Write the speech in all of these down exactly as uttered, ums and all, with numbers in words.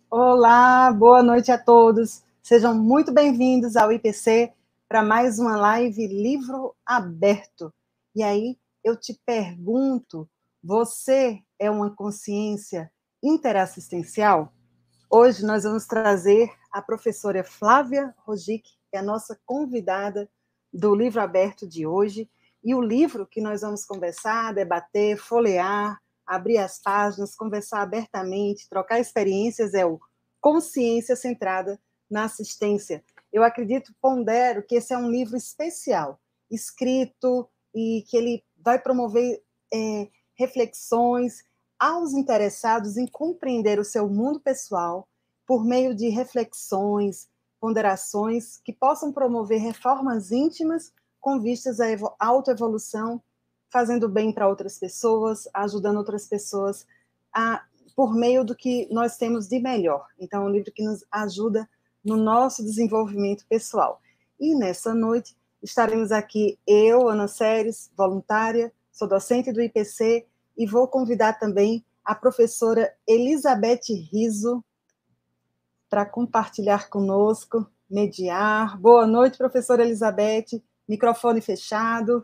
Olá, boa noite a todos. Sejam muito bem-vindos ao I P C para mais uma live Livro Aberto. E aí, eu te pergunto, você é uma consciência interassistencial? Hoje nós vamos trazer a professora Flávia Rogic, que é a nossa convidada do Livro Aberto de hoje. E o livro que nós vamos conversar, debater, folhear, abrir as páginas, conversar abertamente, trocar experiências, é o Consciência Centrada na Assistência. Eu acredito, pondero, que esse é um livro especial, escrito, e que ele vai promover é, reflexões aos interessados em compreender o seu mundo pessoal por meio de reflexões, ponderações que possam promover reformas íntimas com vistas à autoevolução, fazendo bem para outras pessoas, ajudando outras pessoas a, por meio do que nós temos de melhor. Então, é um livro que nos ajuda no nosso desenvolvimento pessoal. E nessa noite estaremos aqui eu, Ana Séries, voluntária, sou docente do I P C, e vou convidar também a professora Elizabeth Riso para compartilhar conosco, mediar. Boa noite, professora Elizabeth. Microfone fechado.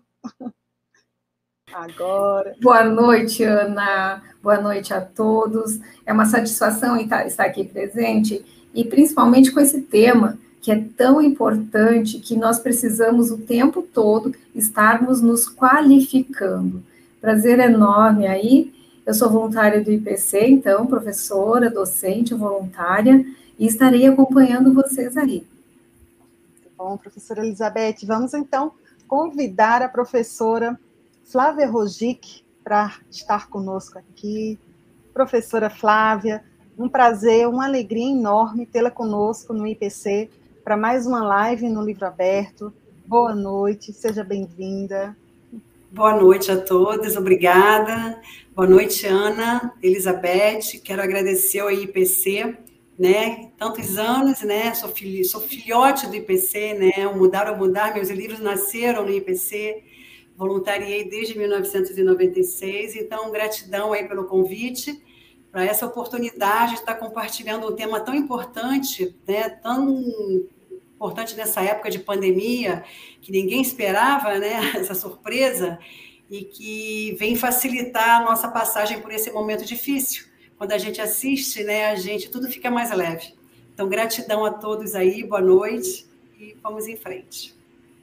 Agora. Boa noite, Ana. Boa noite a todos. É uma satisfação estar aqui presente, e principalmente com esse tema, que é tão importante, que nós precisamos o tempo todo estarmos nos qualificando. Prazer enorme aí. Eu sou voluntária do I P C, então, professora, docente, voluntária, e estarei acompanhando vocês aí. Bom, professora Elizabeth, vamos então convidar a professora Flávia Rogic para estar conosco aqui. Professora Flávia, um prazer, uma alegria enorme tê-la conosco no I P C para mais uma live no Livro Aberto. Boa noite, seja bem-vinda. Boa noite a todos, obrigada. Boa noite, Ana, Elizabeth. Quero agradecer ao I P C, né? Tantos anos, né? Sou, filho, sou filhote do I P C, né? O Mudar ou Mudar, meus livros nasceram no I P C. Voluntariei desde mil novecentos e noventa e seis, então gratidão aí pelo convite, para essa oportunidade de estar compartilhando um tema tão importante, né, tão importante nessa época de pandemia, que ninguém esperava, né, essa surpresa, e que vem facilitar a nossa passagem por esse momento difícil. Quando a gente assiste, né, a gente, tudo fica mais leve. Então, gratidão a todos aí, boa noite, e vamos em frente.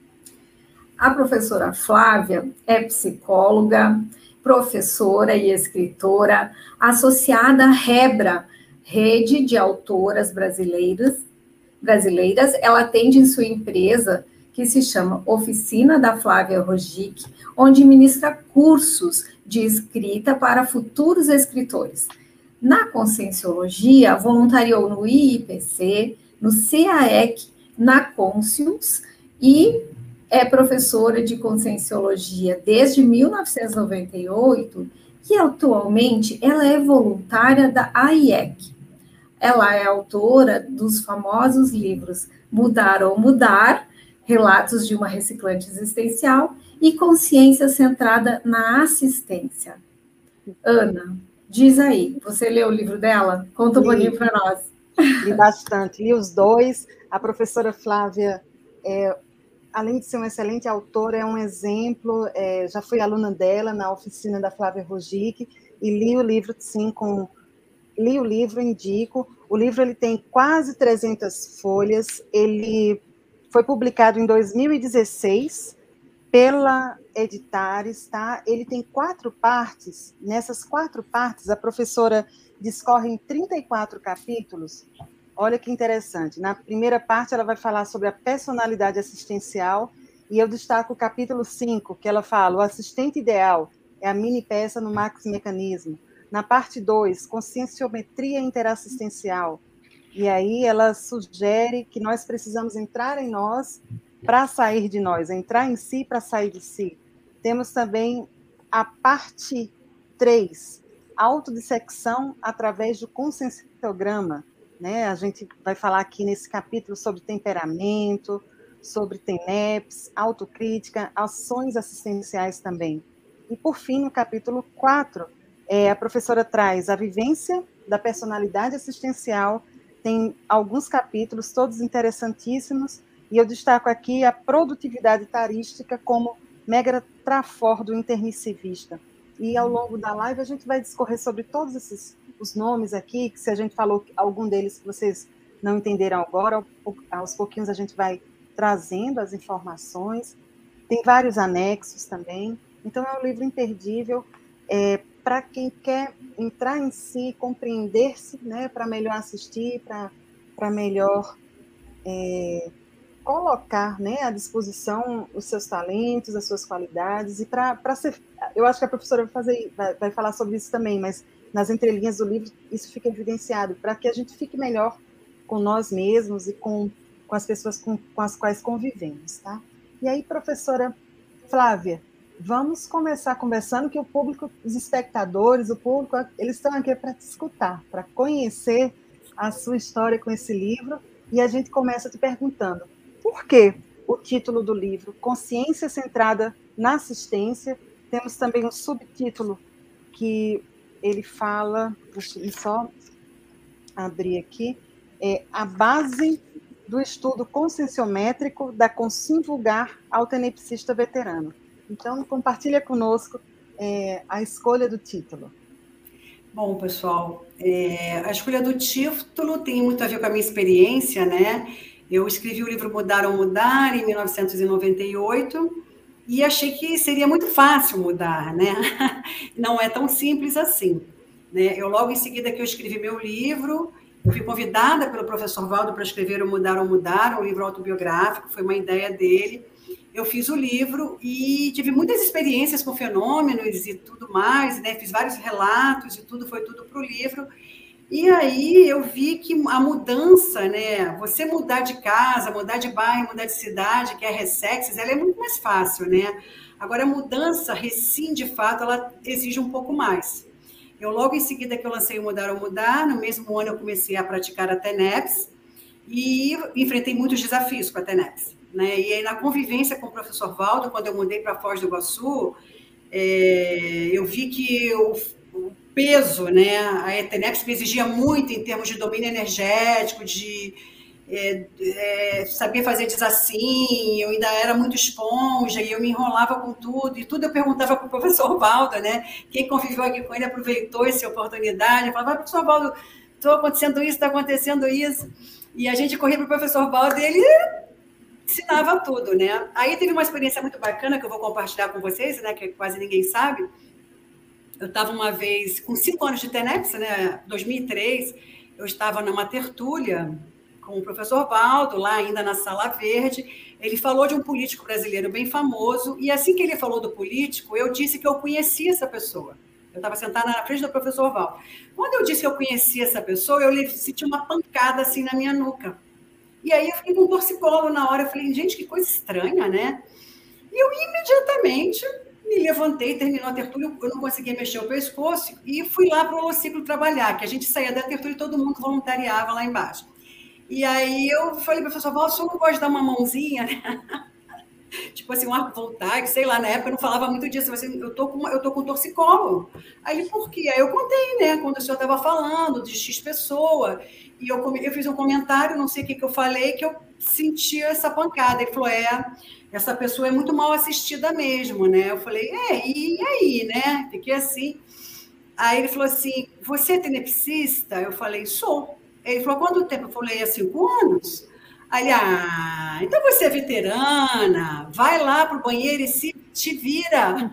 A professora Flávia é psicóloga, professora e escritora, associada à Rebra, Rede de Autoras Brasileiras. brasileiras. Ela atende em sua empresa, que se chama Oficina da Flávia Rogic, onde ministra cursos de escrita para futuros escritores. Na Conscienciologia, voluntariou no I P C, no C A E C, na Conscius, e é professora de Conscienciologia desde mil novecentos e noventa e oito, e atualmente ela é voluntária da A I E C. Ela é autora dos famosos livros Mudar ou Mudar, Relatos de uma Reciclante Existencial, e Consciência Centrada na Assistência. Ana, diz aí, você leu o livro dela? Conta um pouquinho para nós. Li bastante, li os dois. A professora Flávia, é, além de ser uma excelente autora, é um exemplo, é, já fui aluna dela na oficina da Flávia Rogic, e li o livro, sim, com... Li o livro, indico. O livro ele tem quase trezentas folhas, ele foi publicado em dois mil e dezesseis pela Editares, tá? Ele tem quatro partes. Nessas quatro partes, a professora discorre em trinta e quatro capítulos. Olha que interessante. Na primeira parte, ela vai falar sobre a personalidade assistencial, e eu destaco o capítulo cinco, que ela fala: o assistente ideal é a mini peça no maxi mecanismo. Na parte dois, conscienciometria interassistencial. E aí ela sugere que nós precisamos entrar em nós para sair de nós, entrar em si para sair de si. Temos também a parte três, autodissecção através do conscienciograma, né? A gente vai falar aqui nesse capítulo sobre temperamento, sobre T E N E P S, autocrítica, ações assistenciais também. E, por fim, no capítulo quatro, É, a professora traz a vivência da personalidade assistencial tem alguns capítulos, todos interessantíssimos, e eu destaco aqui a produtividade tarística como mega trafor do intermissivista. E ao longo da live a gente vai discorrer sobre todos esses os nomes aqui, que se a gente falou algum deles que vocês não entenderam agora, aos pouquinhos a gente vai trazendo as informações. Tem vários anexos também. Então é um livro imperdível é, para quem quer entrar em si, compreender-se, né, para melhor assistir, para melhor é, colocar, né, à disposição os seus talentos, as suas qualidades, e para ser... Eu acho que a professora vai, fazer, vai, vai falar sobre isso também, mas nas entrelinhas do livro isso fica evidenciado, para que a gente fique melhor com nós mesmos e com, com as pessoas com, com as quais convivemos, tá? E aí, professora Flávia, vamos começar conversando, que o público, os espectadores, o público, eles estão aqui para te escutar, para conhecer a sua história com esse livro, e a gente começa te perguntando, por que o título do livro, Consciência Centrada na Assistência? Temos também um subtítulo que ele fala, deixa eu só abrir aqui, é a base do estudo conscienciométrico da Consim Vulgar ao tenepsista veterano. Então, compartilha conosco é, a escolha do título. Bom, pessoal, é, a escolha do título tem muito a ver com a minha experiência, né? Eu escrevi o livro Mudar ou Mudar em mil novecentos e noventa e oito e achei que seria muito fácil mudar, né? Não é tão simples assim, né? Eu, logo em seguida que eu escrevi meu livro, eu fui convidada pelo professor Valdo para escrever o Mudar ou Mudar, um livro autobiográfico, foi uma ideia dele. Eu fiz o livro e tive muitas experiências com fenômenos e tudo mais, né? Fiz vários relatos e tudo, foi tudo para o livro. E aí eu vi que a mudança, né? Você mudar de casa, mudar de bairro, mudar de cidade, que é Ressexes, ela é muito mais fácil, né? Agora, a mudança, recém, de fato, ela exige um pouco mais. Eu, logo em seguida que eu lancei o Mudar ou Mudar, no mesmo ano eu comecei a praticar a TENEPS e enfrentei muitos desafios com a TENEPS, né? E aí, na convivência com o professor Valdo, quando eu mudei para Foz do Iguaçu, é, eu vi que o, o peso, né? A TENEPS me exigia muito em termos de domínio energético, de é, é, saber fazer desassim, eu ainda era muito esponja e eu me enrolava com tudo, e tudo eu perguntava para o professor Valdo, né? Quem conviveu aqui com ele aproveitou essa oportunidade, eu falava, professor Valdo, estou acontecendo isso, está acontecendo isso, e a gente corria para o professor Valdo e ele ensinava tudo, né? Aí teve uma experiência muito bacana que eu vou compartilhar com vocês, né? Que quase ninguém sabe. Eu estava uma vez, com cinco anos de TENEPS, né? dois mil e três, eu estava numa tertúlia com o professor Valdo, lá ainda na Sala Verde. Ele falou de um político brasileiro bem famoso, e assim que ele falou do político, eu disse que eu conhecia essa pessoa. Eu estava sentada na frente do professor Valdo. Quando eu disse que eu conhecia essa pessoa, eu senti uma pancada assim na minha nuca. E aí eu fiquei com um torcicolo na hora, eu falei, gente, que coisa estranha, né? E eu imediatamente me levantei, terminou a tertúlia, eu não conseguia mexer o pescoço, e fui lá para o Holociclo trabalhar, que a gente saía da tertúlia e todo mundo voluntariava lá embaixo. E aí eu falei, professor Valdo, o senhor não pode dar uma mãozinha, né? Tipo assim, um arco voltaico, sei lá, na época eu não falava muito disso, mas eu tô com, eu tô com torcicolo. Aí ele, por quê? Aí eu contei, né, quando o senhor estava falando de X pessoa, e eu, eu fiz um comentário, não sei o que, que eu falei, que eu senti essa pancada. Ele falou, é, essa pessoa é muito mal assistida mesmo, né? Eu falei, é, e aí, né? Fiquei assim. Aí ele falou assim, você é tenepsista? Eu falei, sou. Ele falou, quanto tempo? Eu falei, há cinco anos. Aí ele, ah, então você é veterana, vai lá para o banheiro e se te vira.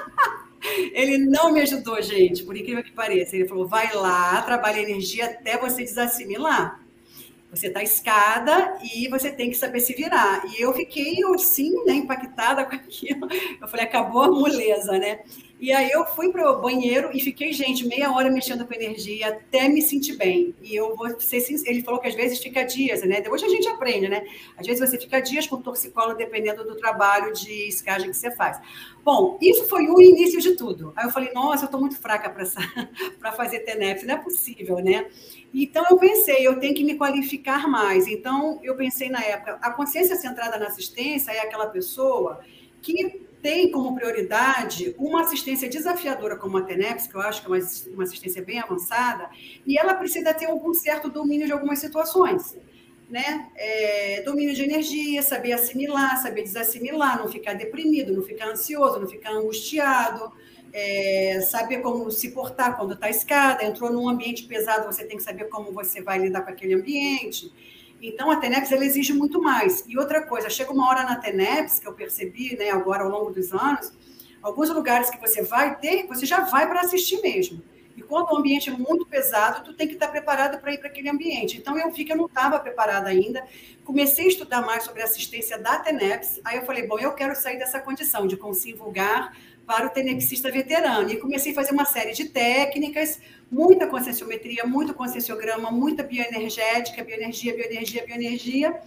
Ele não me ajudou, gente, por incrível que pareça. Ele falou, vai lá, trabalha energia até você desassimilar. Você está escada e você tem que saber se virar. E eu fiquei, assim, né, impactada com aquilo. Eu falei, acabou a moleza, né? E aí eu fui para o banheiro e fiquei, gente, meia hora mexendo com energia até me sentir bem. E eu vou ser sincera, ele falou que às vezes fica dias, né? Depois a gente aprende, né? Às vezes você fica dias com torcicolo dependendo do trabalho de escagem que você faz. Bom, isso foi o início de tudo. Aí eu falei, nossa, eu estou muito fraca para fazer TENEPS, não é possível, né? Então eu pensei, eu tenho que me qualificar mais. Então eu pensei na época, a consciência centrada na assistência é aquela pessoa que tem como prioridade uma assistência desafiadora como a TENEPS, que eu acho que é uma, uma assistência bem avançada, e ela precisa ter algum certo domínio de algumas situações, né? É, domínio de energia, saber assimilar, saber desassimilar, não ficar deprimido, não ficar ansioso, não ficar angustiado, é, saber como se portar quando está escada, entrou num ambiente pesado, você tem que saber como você vai lidar com aquele ambiente. Então, a TENEPS, ela exige muito mais. E outra coisa, chega uma hora na TENEPS, que eu percebi, né, agora ao longo dos anos, alguns lugares que você vai ter, você já vai para assistir mesmo. E quando o ambiente é muito pesado, tu tem que estar preparado para ir para aquele ambiente. Então, eu vi que eu não estava preparada ainda. Comecei a estudar mais sobre a assistência da TENEPS. Aí eu falei, bom, eu quero sair dessa condição de conseguir vulgar para o tenepsista veterano. E comecei a fazer uma série de técnicas, muita conscienciometria, muito conscienciograma, muita bioenergética, bioenergia, bioenergia, bioenergia,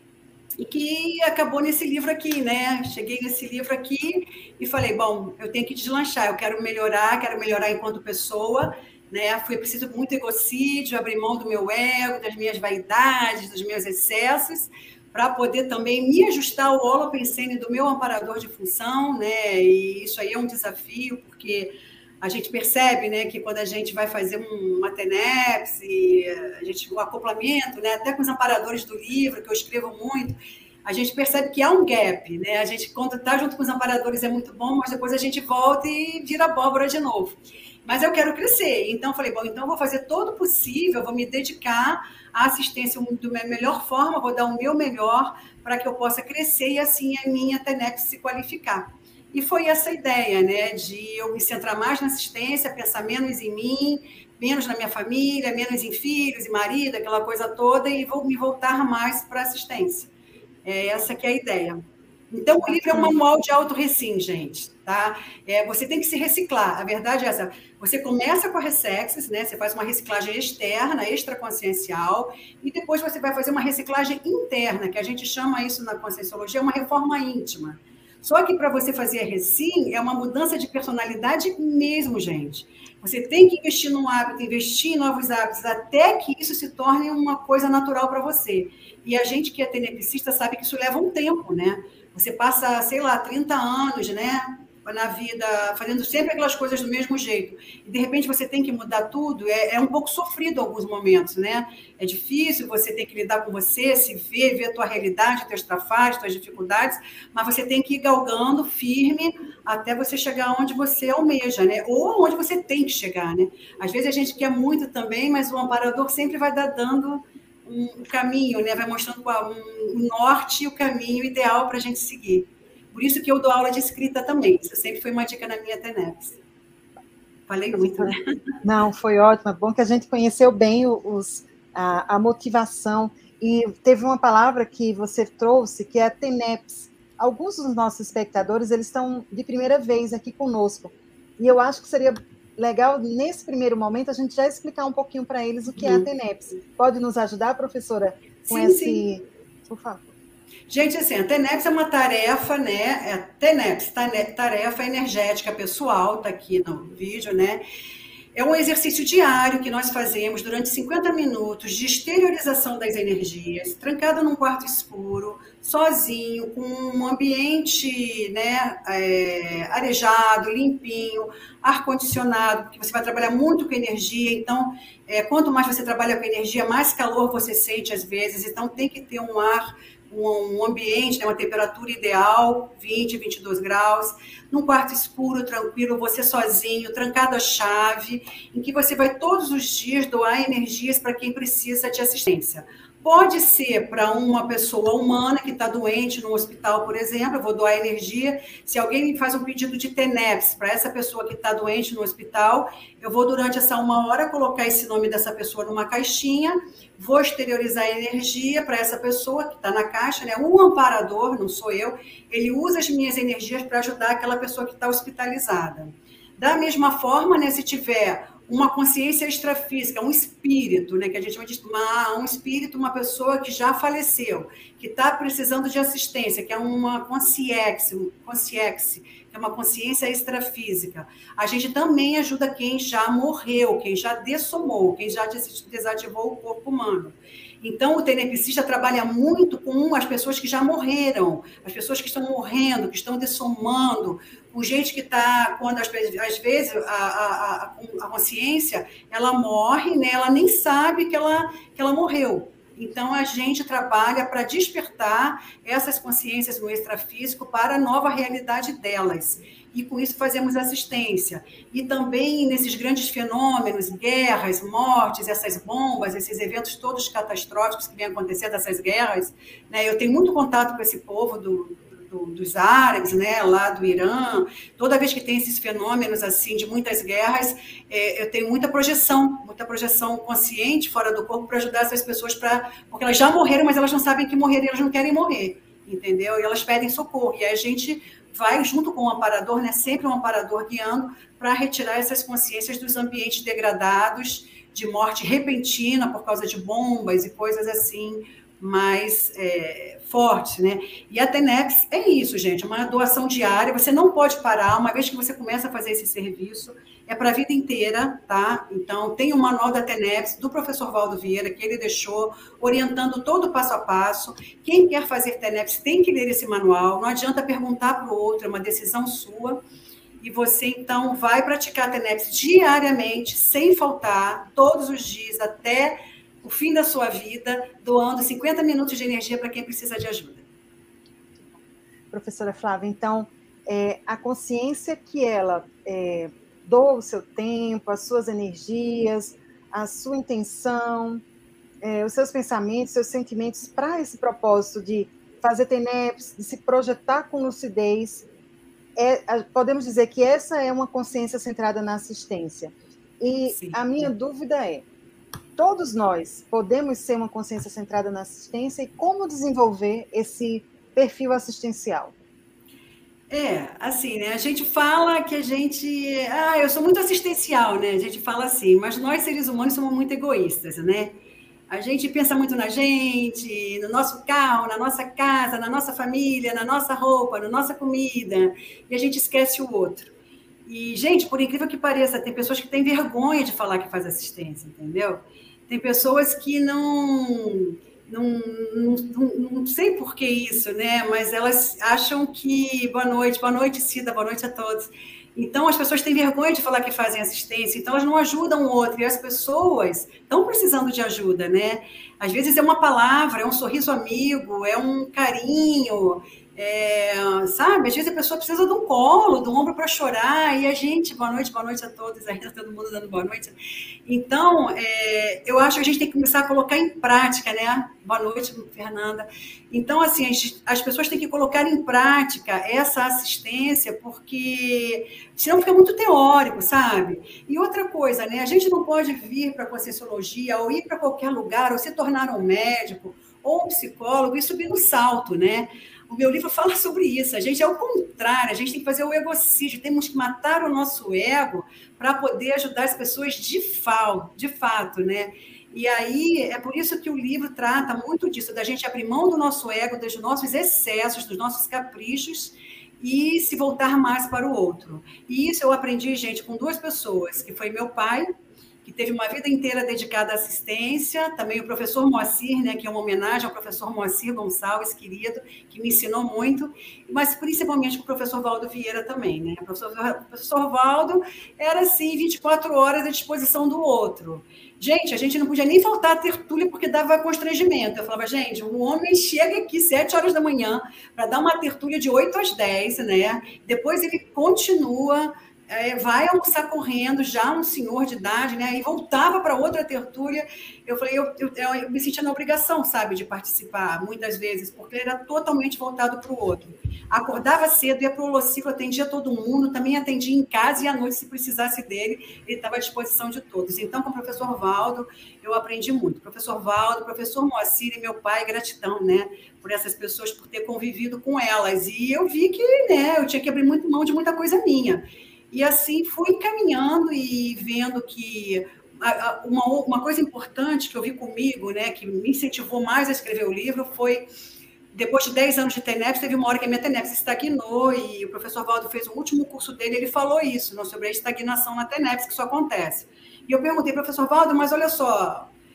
e que acabou nesse livro aqui, né? Cheguei nesse livro aqui e falei, bom, eu tenho que deslanchar, eu quero melhorar, quero melhorar enquanto pessoa, né? Foi preciso muito egocídio, abrir mão do meu ego, das minhas vaidades, dos meus excessos, para poder também me ajustar ao holopensene do meu amparador de função, né? E isso aí é um desafio, porque a gente percebe, né, que quando a gente vai fazer uma TENEPS, e a gente, o acoplamento, né, até com os amparadores do livro, que eu escrevo muito, a gente percebe que há um gap, né? A gente, quando está junto com os amparadores, é muito bom, mas depois a gente volta e vira abóbora de novo. Mas eu quero crescer, então eu falei, bom, então eu vou fazer todo o possível, vou me dedicar à assistência da melhor forma, vou dar o meu melhor para que eu possa crescer e assim a minha TENEPS se qualificar. E foi essa ideia, né, de eu me centrar mais na assistência, pensar menos em mim, menos na minha família, menos em filhos e marido, aquela coisa toda, e vou me voltar mais para a assistência. É, essa que é a ideia. Então, o livro é um manual de auto-recim, gente, tá? É, você tem que se reciclar. A verdade é essa. Você começa com a Ressexis, né? Você faz uma reciclagem externa, extraconsciencial, e depois você vai fazer uma reciclagem interna, que a gente chama isso na conscienciologia, uma reforma íntima. Só que para você fazer a recim, é uma mudança de personalidade mesmo, gente. Você tem que investir num hábito, investir em novos hábitos, até que isso se torne uma coisa natural para você. E a gente que é tenepsista sabe que isso leva um tempo, né? Você passa, sei lá, trinta anos, né, na vida, fazendo sempre aquelas coisas do mesmo jeito. E, de repente, você tem que mudar tudo. É, é um pouco sofrido em alguns momentos, né? É difícil, você tem que lidar com você, se ver, ver a tua realidade, teus trafares, tuas dificuldades, mas você tem que ir galgando firme até você chegar onde você almeja, né? Ou onde você tem que chegar, né? Às vezes a gente quer muito também, mas o amparador sempre vai dar dando um caminho, né? Vai mostrando o norte e o caminho ideal para a gente seguir. Por isso que eu dou aula de escrita também. Isso sempre foi uma dica na minha TENEPS. Falei muito, né? Não, foi ótimo. É bom que a gente conheceu bem os, a, a motivação. E teve uma palavra que você trouxe, que é a TENEPS. Alguns dos nossos espectadores, eles estão de primeira vez aqui conosco. E eu acho que seria legal, nesse primeiro momento, a gente já explicar um pouquinho para eles o que hum. é a TENEPS. Pode nos ajudar, professora? Com sim, esse... sim. Por favor. Gente, assim, a TENEPS é uma tarefa, né? É TENEPS, tarefa energética pessoal, tá aqui no vídeo, né? É um exercício diário que nós fazemos durante cinquenta minutos de exteriorização das energias, trancado num quarto escuro, sozinho, com um ambiente, né, é, arejado, limpinho, ar-condicionado, porque você vai trabalhar muito com energia, então, é, quanto mais você trabalha com energia, mais calor você sente às vezes, então tem que ter um ar, um ambiente, né, uma temperatura ideal, vinte, vinte e dois graus, num quarto escuro, tranquilo, você sozinho, trancado a chave, em que você vai todos os dias doar energias para quem precisa de assistência. Pode ser para uma pessoa humana que está doente no hospital, por exemplo, eu vou doar energia. Se alguém me faz um pedido de TENEPS para essa pessoa que está doente no hospital, eu vou, durante essa uma hora, colocar esse nome dessa pessoa numa caixinha, vou exteriorizar a energia para essa pessoa que está na caixa, né? O amparador, não sou eu, ele usa as minhas energias para ajudar aquela pessoa que está hospitalizada. Da mesma forma, né, se tiver uma consciência extrafísica, um espírito, né, que a gente vai dizer, uma, um espírito, uma pessoa que já faleceu, que está precisando de assistência, que é uma consciência, consciência, que é uma consciência extrafísica. A gente também ajuda quem já morreu, quem já dessomou, quem já desativou o corpo humano. Então, o tenepsista trabalha muito com as pessoas que já morreram, as pessoas que estão morrendo, que estão dessomando, com gente que está, quando às vezes a, a, a consciência, ela morre, né? Ela nem sabe que ela, que ela morreu. Então, a gente trabalha para despertar essas consciências no extrafísico para a nova realidade delas. E, com isso, fazemos assistência. E também, nesses grandes fenômenos, guerras, mortes, essas bombas, esses eventos todos catastróficos que vêm acontecer dessas guerras, né? Eu tenho muito contato com esse povo do, do, dos árabes, né? Lá do Irã. Toda vez que tem esses fenômenos assim de muitas guerras, é, eu tenho muita projeção, muita projeção consciente fora do corpo para ajudar essas pessoas, pra, porque elas já morreram, mas elas não sabem que morreram e elas não querem morrer, entendeu? E elas pedem socorro. E a gente vai junto com o amparador, né? Sempre um amparador guiando para retirar essas consciências dos ambientes degradados, de morte repentina por causa de bombas e coisas assim mais é, fortes, né? E a TENEPS é isso, gente, uma doação diária, você não pode parar, uma vez que você começa a fazer esse serviço, é para a vida inteira, tá? Então, tem o manual da TENEPS, do professor Valdo Vieira, que ele deixou, orientando todo o passo a passo. Quem quer fazer TENEPS tem que ler esse manual, não adianta perguntar para o outro, é uma decisão sua. E você, então, vai praticar a TENEPS diariamente, sem faltar, todos os dias, até o fim da sua vida, doando cinquenta minutos de energia para quem precisa de ajuda. Professora Flávia, então, é, a consciência que ela é, doa o seu tempo, as suas energias, a sua intenção, é, os seus pensamentos, seus sentimentos para esse propósito de fazer TENEPS, de se projetar com lucidez, é, podemos dizer que essa é uma consciência centrada na assistência. E Sim. a minha dúvida é, todos nós podemos ser uma consciência centrada na assistência e como desenvolver esse perfil assistencial? É, assim, né? A gente fala que a gente... Ah, eu sou muito assistencial, né? A gente fala assim, mas nós, seres humanos, somos muito egoístas, né? A gente pensa muito na gente, no nosso carro, na nossa casa, na nossa família, na nossa roupa, na nossa comida, e a gente esquece o outro. E, gente, por incrível que pareça, tem pessoas que têm vergonha de falar que faz assistência, entendeu? Tem pessoas que não... Não, não, não, não sei por que isso, né? Mas elas acham que... Boa noite, boa noite, Cida, boa noite a todos. Então, as pessoas têm vergonha de falar que fazem assistência, então elas não ajudam o outro, e as pessoas estão precisando de ajuda, né? Às vezes é uma palavra, é um sorriso amigo, é um carinho, é, sabe? Às vezes a pessoa precisa de um colo, de um ombro para chorar, e a gente, boa noite, boa noite a todos, ainda todo mundo dando boa noite. Então, é, eu acho que a gente tem que começar a colocar em prática, né? Boa noite, Fernanda. Então, assim, as, as pessoas têm que colocar em prática essa assistência, porque senão fica muito teórico, sabe? E outra coisa, né? A gente não pode vir para a Conscienciologia ou ir para qualquer lugar, ou se tornar um médico ou um psicólogo e subir no salto, né? O meu livro fala sobre isso. A gente é o contrário, a gente tem que fazer o egocídio, temos que matar o nosso ego para poder ajudar as pessoas de, fal, de fato, né? E aí, é por isso que o livro trata muito disso, da gente abrir mão do nosso ego, dos nossos excessos, dos nossos caprichos e se voltar mais para o outro. E isso eu aprendi, gente, com duas pessoas, que foi meu pai, que teve uma vida inteira dedicada à assistência, também o professor Moacir, né, que é uma homenagem ao professor Moacir Gonçalves, querido, que me ensinou muito, mas principalmente o professor Valdo Vieira também, né? O professor, o professor Valdo era, assim, vinte e quatro horas à disposição do outro. Gente, a gente não podia nem faltar a tertúlia porque dava constrangimento. Eu falava, gente, o homem chega aqui sete horas da manhã para dar uma tertúlia de oito às dez, né? Depois ele continua... É, vai almoçar correndo, já um senhor de idade, né? E voltava para outra tertúlia. Eu falei, eu, eu, eu me sentia na obrigação, sabe, de participar, muitas vezes, porque ele era totalmente voltado para o outro. Acordava cedo, ia para o holociclo, atendia todo mundo, também atendia em casa e à noite, se precisasse dele, ele estava à disposição de todos. Então, com o professor Valdo, eu aprendi muito. Professor Valdo, professor Moacir e meu pai, gratidão, né? Por essas pessoas, por ter convivido com elas. E eu vi que, né, eu tinha que abrir muito mão de muita coisa minha. E assim fui caminhando e vendo que uma, uma coisa importante que eu vi comigo, né, que me incentivou mais a escrever o livro, foi, depois de dez anos de TENEPS, teve uma hora que a minha TENEPS estagnou e o professor Valdo fez o último curso dele, ele falou isso, não, sobre a estagnação na TENEPS, que isso acontece. E eu perguntei, professor Valdo, mas olha só,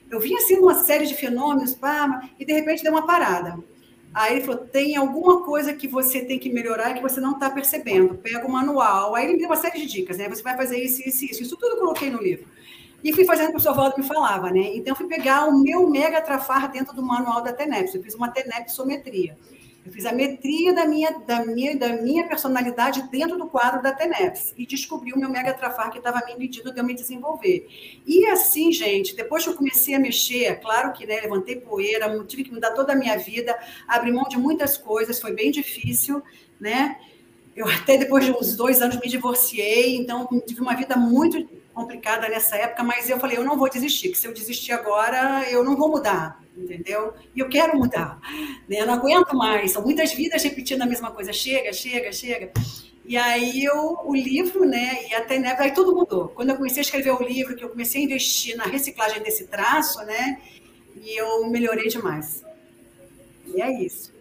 eu vinha assim uma série de fenômenos, pá, e de repente deu uma parada. Aí ele falou, tem alguma coisa que você tem que melhorar que você não está percebendo. Pega o manual. Aí ele me deu uma série de dicas, né? Você vai fazer isso, isso, isso. Isso tudo eu coloquei no livro. E fui fazendo o que o professor Valdo me falava, né? Então, eu fui pegar o meu mega trafar dentro do manual da TENEPS. Eu fiz uma TENEPSometria. Eu fiz a metria da minha, da, minha, da minha personalidade dentro do quadro da TENEPS e descobri o meu mega trafar que estava me impedindo de eu me desenvolver. E assim, gente, depois que eu comecei a mexer, claro que né, levantei poeira, tive que mudar toda a minha vida, abri mão de muitas coisas, foi bem difícil, né? Eu até depois de uns dois anos me divorciei, então tive uma vida muito complicada nessa época, mas eu falei, eu não vou desistir, que se eu desistir agora, eu não vou mudar, entendeu? E eu quero mudar, né? Eu não aguento mais, são muitas vidas repetindo a mesma coisa, chega, chega, chega. E aí eu, o livro, né, e até, né, aí tudo mudou. Quando eu comecei a escrever o livro, que eu comecei a investir na reciclagem desse traço, né, e eu melhorei demais. E é isso.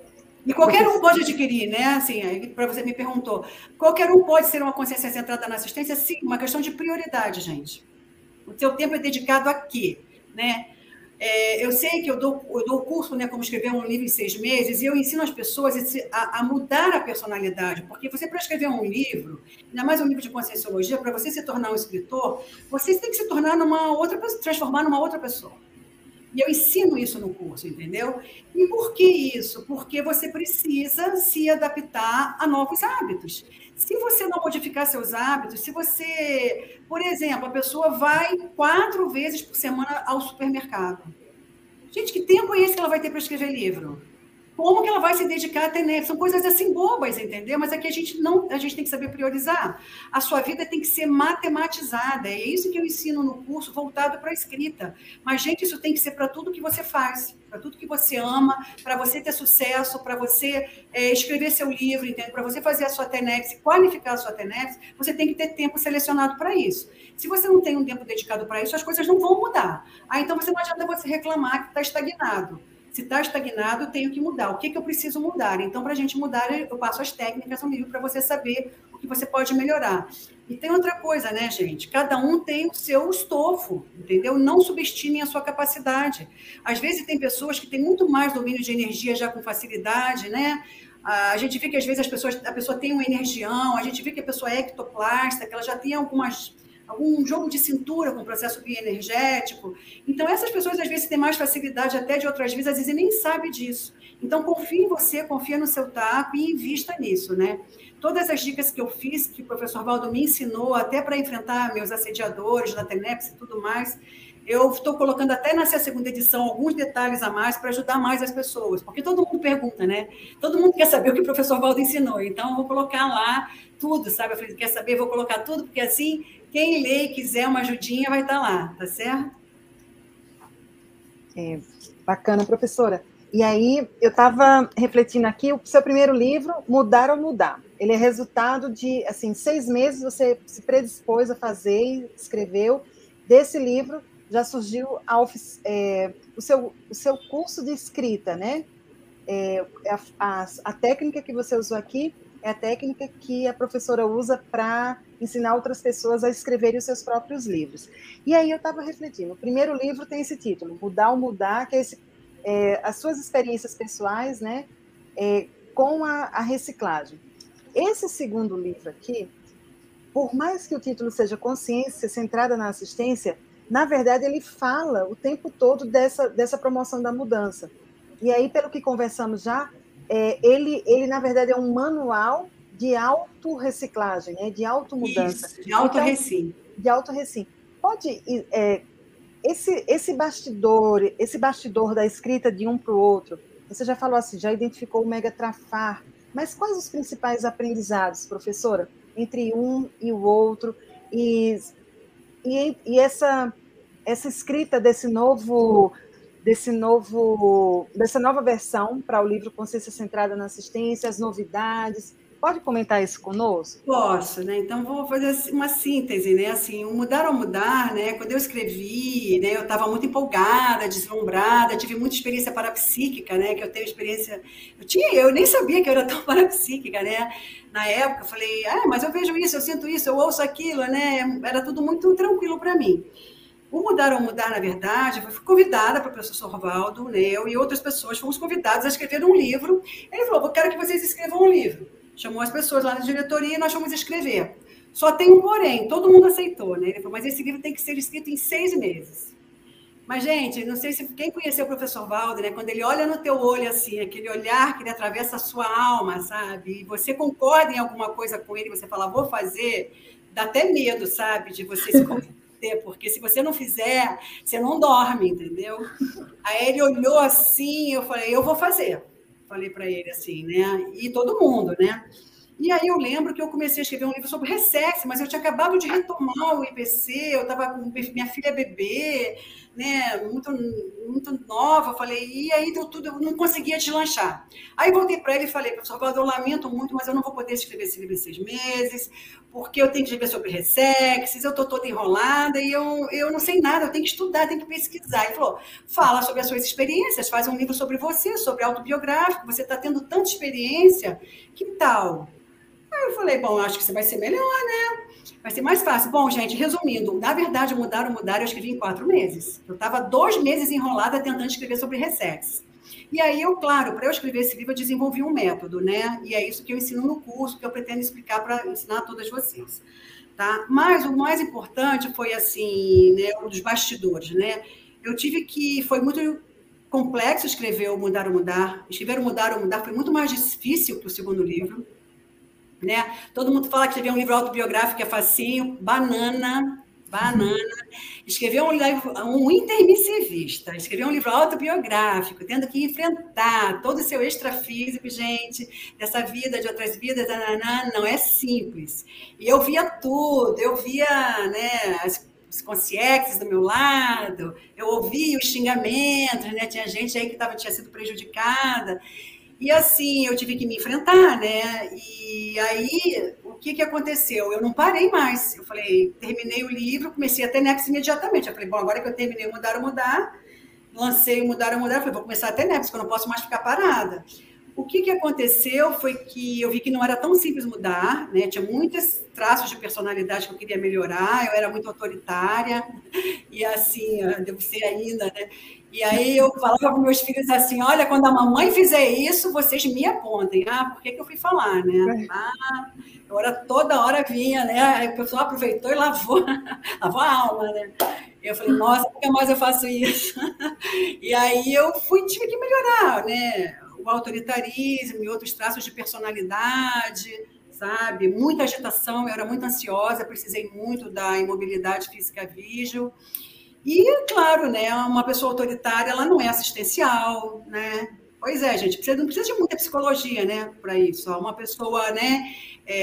E qualquer um pode adquirir, né? Assim, para você me perguntou, qualquer um pode ser uma consciência centrada na assistência? Sim, uma questão de prioridade, gente. O seu tempo é dedicado a quê? Né? É, eu sei que eu dou, eu dou curso, né, como escrever um livro em seis meses, e eu ensino as pessoas a, a mudar a personalidade, porque você, para escrever um livro, ainda mais um livro de conscienciologia, para você se tornar um escritor, você tem que se tornar numa outra, transformar numa outra pessoa. E eu ensino isso no curso, entendeu? E por que isso? Porque você precisa se adaptar a novos hábitos. Se você não modificar seus hábitos, se você... Por exemplo, a pessoa vai quatro vezes por semana ao supermercado. Gente, que tempo é esse que ela vai ter para escrever livro? Como que ela vai se dedicar a TENEPS? São coisas assim bobas, entendeu? Mas é que a gente, não, a gente tem que saber priorizar. A sua vida tem que ser matematizada. É isso que eu ensino no curso, voltado para a escrita. Mas, gente, isso tem que ser para tudo que você faz, para tudo que você ama, para você ter sucesso, para você é, escrever seu livro, para você fazer a sua TENEPS, qualificar a sua TENEPS, você tem que ter tempo selecionado para isso. Se você não tem um tempo dedicado para isso, as coisas não vão mudar. Ah, então você não adianta você reclamar que está estagnado. Se está estagnado, eu tenho que mudar. O que, que eu preciso mudar? Então, para a gente mudar, eu passo as técnicas no livro para você saber o que você pode melhorar. E tem outra coisa, né, gente? Cada um tem o seu estofo, entendeu? Não subestimem a sua capacidade. Às vezes, tem pessoas que têm muito mais domínio de energia já com facilidade, né? A gente vê que, às vezes, as pessoas, a pessoa tem um energião, a gente vê que a pessoa é ectoplasta, que ela já tem algumas... algum jogo de cintura com processo bioenergético. Então, essas pessoas, às vezes, têm mais facilidade até de outras vidas, às vezes, nem sabe disso. Então, confie em você, confia no seu taco e invista nisso, né? Todas as dicas que eu fiz, que o professor Valdo me ensinou, até para enfrentar meus assediadores da TENEPS e tudo mais, eu estou colocando até nessa segunda edição alguns detalhes a mais para ajudar mais as pessoas, porque todo mundo pergunta, né? Todo mundo quer saber o que o professor Valdo ensinou, então eu vou colocar lá tudo, sabe? Eu falei, quer saber? Vou colocar tudo, porque assim, quem lê e quiser uma ajudinha vai estar lá, tá certo? É, bacana, professora. E aí, eu estava refletindo aqui, o seu primeiro livro, Mudar ou Mudar. Ele é resultado de, assim, seis meses você se predispôs a fazer, escreveu. Desse livro já surgiu a, é, o, seu, o seu curso de escrita, né? É, a, a, a técnica que você usou aqui é a técnica que a professora usa para ensinar outras pessoas a escreverem os seus próprios livros. E aí eu estava refletindo, o primeiro livro tem esse título, Mudar ou Mudar, que é, esse, é as suas experiências pessoais, né, é, com a, a reciclagem. Esse segundo livro aqui, por mais que o título seja Consciência Centrada na Assistência, na verdade ele fala o tempo todo dessa, dessa promoção da mudança. E aí, pelo que conversamos já, É, ele, ele, na verdade, é um manual de autorreciclagem, né? De automudança. Isso, de autorrecim. Então, de autorrecim. Pode... É, esse, esse, bastidor, esse bastidor da escrita de um para o outro, você já falou assim, já identificou o mega trafar, mas quais os principais aprendizados, professora, entre um e o outro? E, e, e essa, essa escrita desse novo... desse novo, dessa nova versão para o livro Consciência Centrada na Assistência, as novidades. Pode comentar isso conosco? Posso, né? Então, vou fazer uma síntese, né? Assim, o Mudar ou Mudar, né? Quando eu escrevi, né? Eu estava muito empolgada, deslumbrada, tive muita experiência parapsíquica, né? Que eu tenho experiência... Eu, tinha, eu nem sabia que eu era tão parapsíquica, né? Na época, eu falei, ah, mas eu vejo isso, eu sinto isso, eu ouço aquilo, né? Era tudo muito tranquilo para mim. O Mudar ou Mudar, na verdade, eu fui convidada para o professor Sorvaldo, né, eu e outras pessoas fomos convidados a escrever um livro. Ele falou, eu quero que vocês escrevam um livro. Chamou as pessoas lá na diretoria e nós fomos escrever. Só tem um porém, todo mundo aceitou, né? Ele falou, mas esse livro tem que ser escrito em seis meses. Mas, gente, não sei se quem conheceu o professor Valdo, né? Quando ele olha no teu olho, assim, aquele olhar que ele atravessa a sua alma, sabe? E você concorda em alguma coisa com ele, você fala, vou fazer, dá até medo, sabe? De você se comprometer, porque se você não fizer, você não dorme, entendeu? Aí ele olhou assim, eu falei, eu vou fazer. Falei para ele assim, né? E todo mundo, né? E aí eu lembro que eu comecei a escrever um livro sobre Ressex, mas eu tinha acabado de retomar o I P C, eu estava com minha filha bebê, né, muito, muito nova, eu falei, e aí deu tudo, eu não conseguia deslanchar. Aí voltei para ele e falei, professor Valdo, eu lamento muito, mas eu não vou poder escrever esse livro em seis meses, porque eu tenho que escrever sobre Ressex, eu estou toda enrolada e eu, eu não sei nada, eu tenho que estudar, tenho que pesquisar. Ele falou, fala sobre as suas experiências, faz um livro sobre você, sobre autobiográfico, você está tendo tanta experiência, que tal? Aí eu falei, bom, acho que você vai ser melhor, né? Vai ser mais fácil. Bom, gente, resumindo, na verdade, Mudar ou Mudar, eu escrevi em quatro meses. Eu estava dois meses enrolada tentando escrever sobre Ressex. E aí, eu, claro, para eu escrever esse livro, eu desenvolvi um método, né? E é isso que eu ensino no curso, que eu pretendo explicar para ensinar a todas vocês. Tá? Mas o mais importante foi, assim, né, um dos bastidores, né? Eu tive que... Foi muito complexo escrever o Mudar ou Mudar. Escrever o Mudar ou Mudar foi muito mais difícil que o segundo livro. Né? Todo mundo fala que escrever um livro autobiográfico é facinho, banana, banana. Escrever um livro, um intermissivista, escrever um livro autobiográfico, tendo que enfrentar todo o seu extrafísico, gente, dessa vida, de outras vidas, não é simples. E eu via tudo, eu via, né, as os consciências do meu lado, eu ouvia os xingamentos, né? Tinha gente aí que tava, tinha sido prejudicada. E assim, eu tive que me enfrentar, né? E aí, o que, que aconteceu? Eu não parei mais. Eu falei, terminei o livro, comecei a TENEPS imediatamente. Eu falei, bom, agora que eu terminei o Mudar ou Mudar, lancei o Mudar ou Mudar, eu falei, vou começar a TENEPS, porque eu não posso mais ficar parada. O que, que aconteceu foi que eu vi que não era tão simples mudar, né? Tinha muitos traços de personalidade que eu queria melhorar, eu era muito autoritária, e assim, devo ser ainda, né? E aí eu falava para meus filhos assim, olha, quando a mamãe fizer isso, vocês me apontem. Ah, por que, que eu fui falar, né? Ah, agora toda hora vinha, né? Aí o pessoal aproveitou e lavou, lavou a alma, né? Eu falei, nossa, nunca mais eu faço isso. E aí eu fui, tive que melhorar, né? O autoritarismo e outros traços de personalidade, sabe? Muita agitação, eu era muito ansiosa, precisei muito da imobilidade física vígil. E, claro, né, uma pessoa autoritária, ela não é assistencial, né? Pois é, gente, precisa, não precisa de muita psicologia, né, para isso. Uma pessoa, né,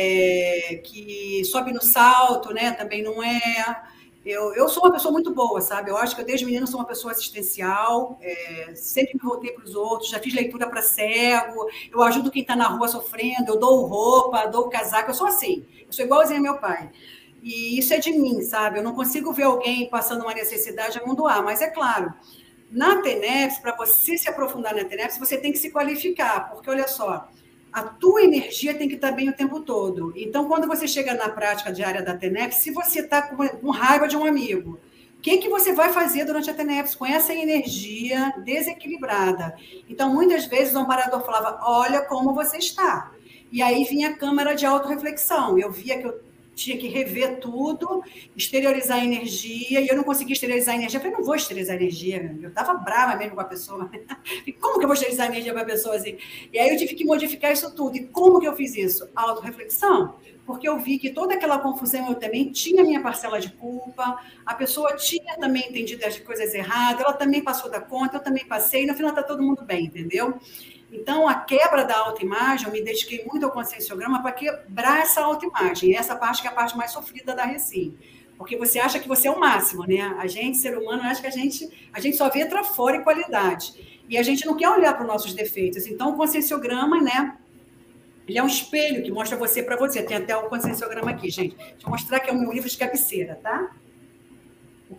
é, que sobe no salto, né, também não é... Eu, eu sou uma pessoa muito boa, sabe? Eu acho que eu, desde menina, sou uma pessoa assistencial, é, sempre me voltei para os outros, já fiz leitura para cego, eu ajudo quem está na rua sofrendo, eu dou roupa, dou casaco, eu sou assim, eu sou igualzinha ao meu pai. E isso é de mim, sabe? Eu não consigo ver alguém passando uma necessidade a não doar, mas é claro, na TENEPS, para você se aprofundar na TENEPS, você tem que se qualificar, porque, olha só, a tua energia tem que estar bem o tempo todo. Então, quando você chega na prática diária da TENEPS, se você está com, com raiva de um amigo, o que, que você vai fazer durante a TENEPS com essa energia desequilibrada? Então, muitas vezes, o amparador falava, olha como você está. E aí vinha a câmara de autorreflexão. Eu via que eu tinha que rever tudo, exteriorizar a energia, e eu não conseguia exteriorizar a energia. Eu falei, não vou exteriorizar a energia, eu estava brava mesmo com a pessoa. Como que eu vou exteriorizar a energia para a pessoa assim? E aí eu tive que modificar isso tudo. E como que eu fiz isso? Autorreflexão. Porque eu vi que toda aquela confusão eu também tinha minha parcela de culpa, a pessoa tinha também entendido as coisas erradas, ela também passou da conta, eu também passei, e no final está todo mundo bem, entendeu? Então, a quebra da autoimagem, eu me dediquei muito ao conscienciograma para quebrar essa autoimagem. E essa parte que é a parte mais sofrida da Recim. Porque você acha que você é o máximo, né? A gente, ser humano, acha que a gente, a gente só vê para fora e qualidade. E a gente não quer olhar para os nossos defeitos. Então, o conscienciograma, né? Ele é um espelho que mostra você para você. Tem até o conscienciograma aqui, gente. Deixa eu mostrar que é o meu livro de cabeceira, tá?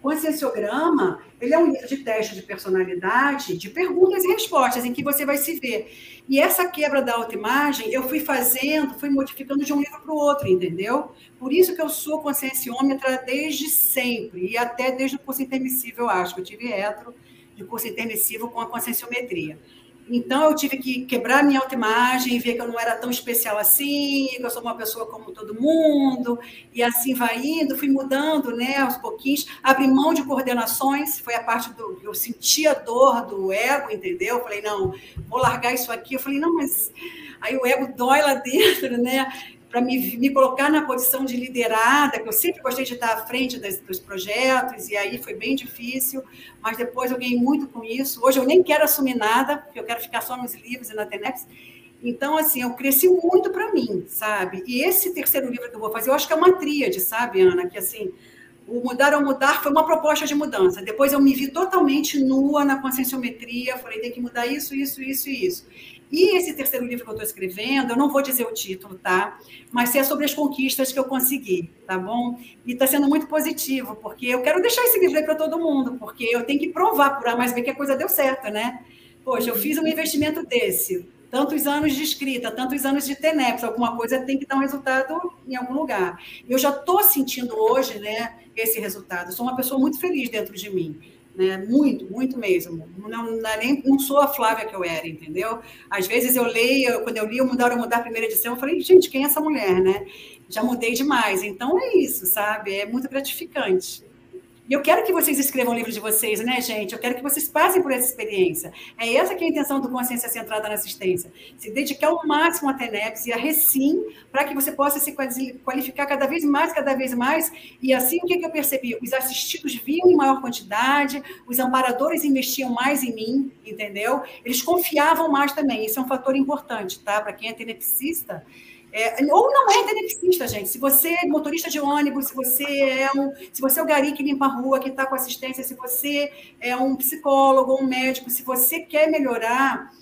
conscienciograma, ele é um livro de teste de personalidade, de perguntas e respostas, em que você vai se ver. E essa quebra da autoimagem, eu fui fazendo, fui modificando de um livro para o outro, entendeu? Por isso que eu sou conscienciômetra desde sempre, e até desde o curso intermissivo, eu acho, que eu tive retro de curso intermissivo com a conscienciometria. Então, eu tive que quebrar minha autoimagem, ver que eu não era tão especial assim, que eu sou uma pessoa como todo mundo, e assim vai indo, fui mudando, né, aos pouquinhos, abri mão de coordenações, foi a parte do... Eu senti a dor do ego, entendeu? Eu falei, não, vou largar isso aqui. Eu falei, não, mas... Aí o ego dói lá dentro, né? Para me, me colocar na posição de liderada, que eu sempre gostei de estar à frente das, dos projetos, e aí foi bem difícil, mas depois eu ganhei muito com isso. Hoje eu nem quero assumir nada, porque eu quero ficar só nos livros e na TENEPS. Então, assim, eu cresci muito para mim, sabe? E esse terceiro livro que eu vou fazer, eu acho que é uma tríade, sabe, Ana? Que, assim, o Mudar ao Mudar foi uma proposta de mudança. Depois eu me vi totalmente nua na conscienciometria, falei, tem que mudar isso, isso, isso e isso. E esse terceiro livro que eu estou escrevendo, eu não vou dizer o título, tá? Mas é sobre as conquistas que eu consegui, tá bom? E está sendo muito positivo, porque eu quero deixar esse livro aí para todo mundo, porque eu tenho que provar por A mais B que a coisa deu certo, né? Poxa, eu fiz um investimento desse, tantos anos de escrita, tantos anos de TENEPS, alguma coisa tem que dar um resultado em algum lugar. Eu já estou sentindo hoje, né, esse resultado. Eu sou uma pessoa muito feliz dentro de mim. Né? Muito, muito mesmo. Não, não, nem, não sou a Flávia que eu era, entendeu? Às vezes eu leio, quando eu li o Mudar ou Mudar a primeira edição, eu falei, gente, quem é essa mulher, né? Já mudei demais. Então é isso, sabe? É muito gratificante. E eu quero que vocês escrevam o livro de vocês, né, gente? Eu quero que vocês passem por essa experiência. É essa que é a intenção do Consciência Centrada na Assistência. Se dedicar ao máximo à TENEPS e à Recim, para que você possa se qualificar cada vez mais, cada vez mais. E assim, o que eu percebi? Os assistidos vinham em maior quantidade, os amparadores investiam mais em mim, entendeu? Eles confiavam mais também. Isso é um fator importante, tá? Para quem é tenepsista. É, ou não é tenepsista, gente. Se você é motorista de ônibus, se você é um, se você é o gari que limpa a rua, que está com assistência, se você é um psicólogo ou um médico, se você quer melhorar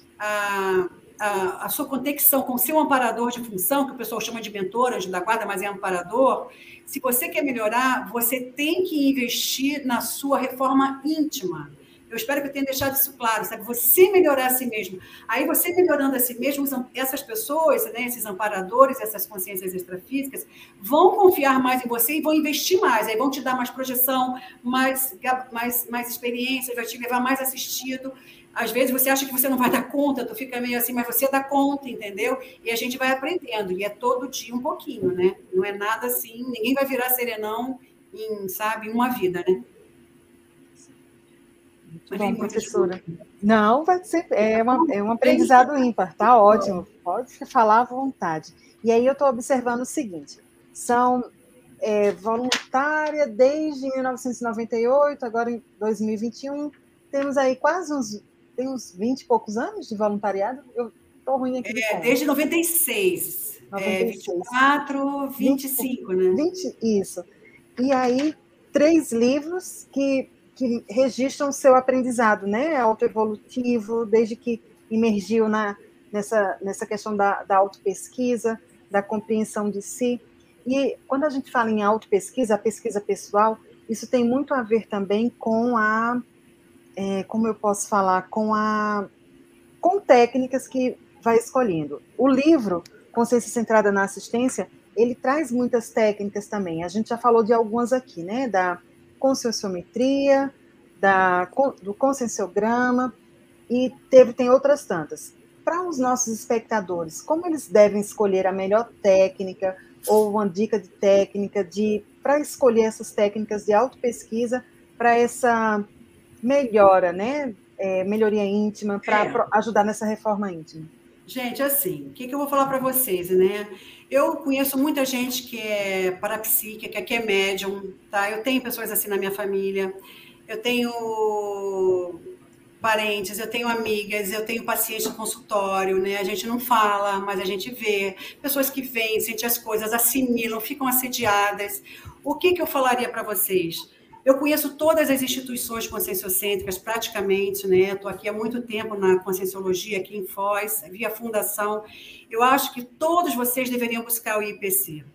a, a, a sua conexão com o seu amparador de função, que o pessoal chama de mentor, anjo da guarda, mas é amparador, se você quer melhorar, você tem que investir na sua reforma íntima. Eu espero que eu tenha deixado isso claro, sabe? Você melhorar a si mesmo. Aí você melhorando a si mesmo, essas pessoas, né, esses amparadores, essas consciências extrafísicas, vão confiar mais em você e vão investir mais. Aí vão te dar mais projeção, mais, mais, mais experiência, vai te levar mais assistido. Às vezes você acha que você não vai dar conta, tu fica meio assim, mas você dá conta, entendeu? E a gente vai aprendendo. E é todo dia um pouquinho, né? Não é nada assim, ninguém vai virar serenão em, sabe, uma vida, né? Bom, professora. Não, vai ser, é, uma, é um aprendizado ímpar, tá ótimo. Pode falar à vontade. E aí eu estou observando o seguinte: são é, voluntária desde mil novecentos e noventa e oito, agora em dois mil e vinte e um, temos aí quase uns, tem uns vinte e poucos anos de voluntariado. Eu estou ruim aqui. De é, desde noventa e seis. noventa e seis. É, vinte e quatro, vinte e cinco, né? vinte, isso. E aí, três livros que que registram o seu aprendizado, né, autoevolutivo, desde que emergiu na, nessa, nessa questão da, da autopesquisa, da compreensão de si. E quando a gente fala em autopesquisa, a pesquisa pessoal, isso tem muito a ver também com a, é, como eu posso falar, com a, com técnicas que vai escolhendo. O livro, Consciência Centrada na Assistência, ele traz muitas técnicas também. A gente já falou de algumas aqui, né, da conscienciometria, da, do conscienciograma, e teve, tem outras tantas. Para os nossos espectadores, como eles devem escolher a melhor técnica, ou uma dica de técnica, de, para escolher essas técnicas de autopesquisa, para essa melhora, né? É, melhoria íntima, para é. ajudar nessa reforma íntima? Gente, assim, o que, que eu vou falar para vocês, né? Eu conheço muita gente que é parapsíquica, que é médium, tá? Eu tenho pessoas assim na minha família, eu tenho parentes, eu tenho amigas, eu tenho pacientes no consultório, né? A gente não fala, mas a gente vê. Pessoas que vêm, sentem as coisas, assimilam, ficam assediadas. O que, que eu falaria para vocês? Eu conheço todas as instituições conscienciocêntricas, praticamente, né? Estou aqui há muito tempo na Conscienciologia, aqui em Foz, via fundação. Eu acho que todos vocês deveriam buscar o I P C.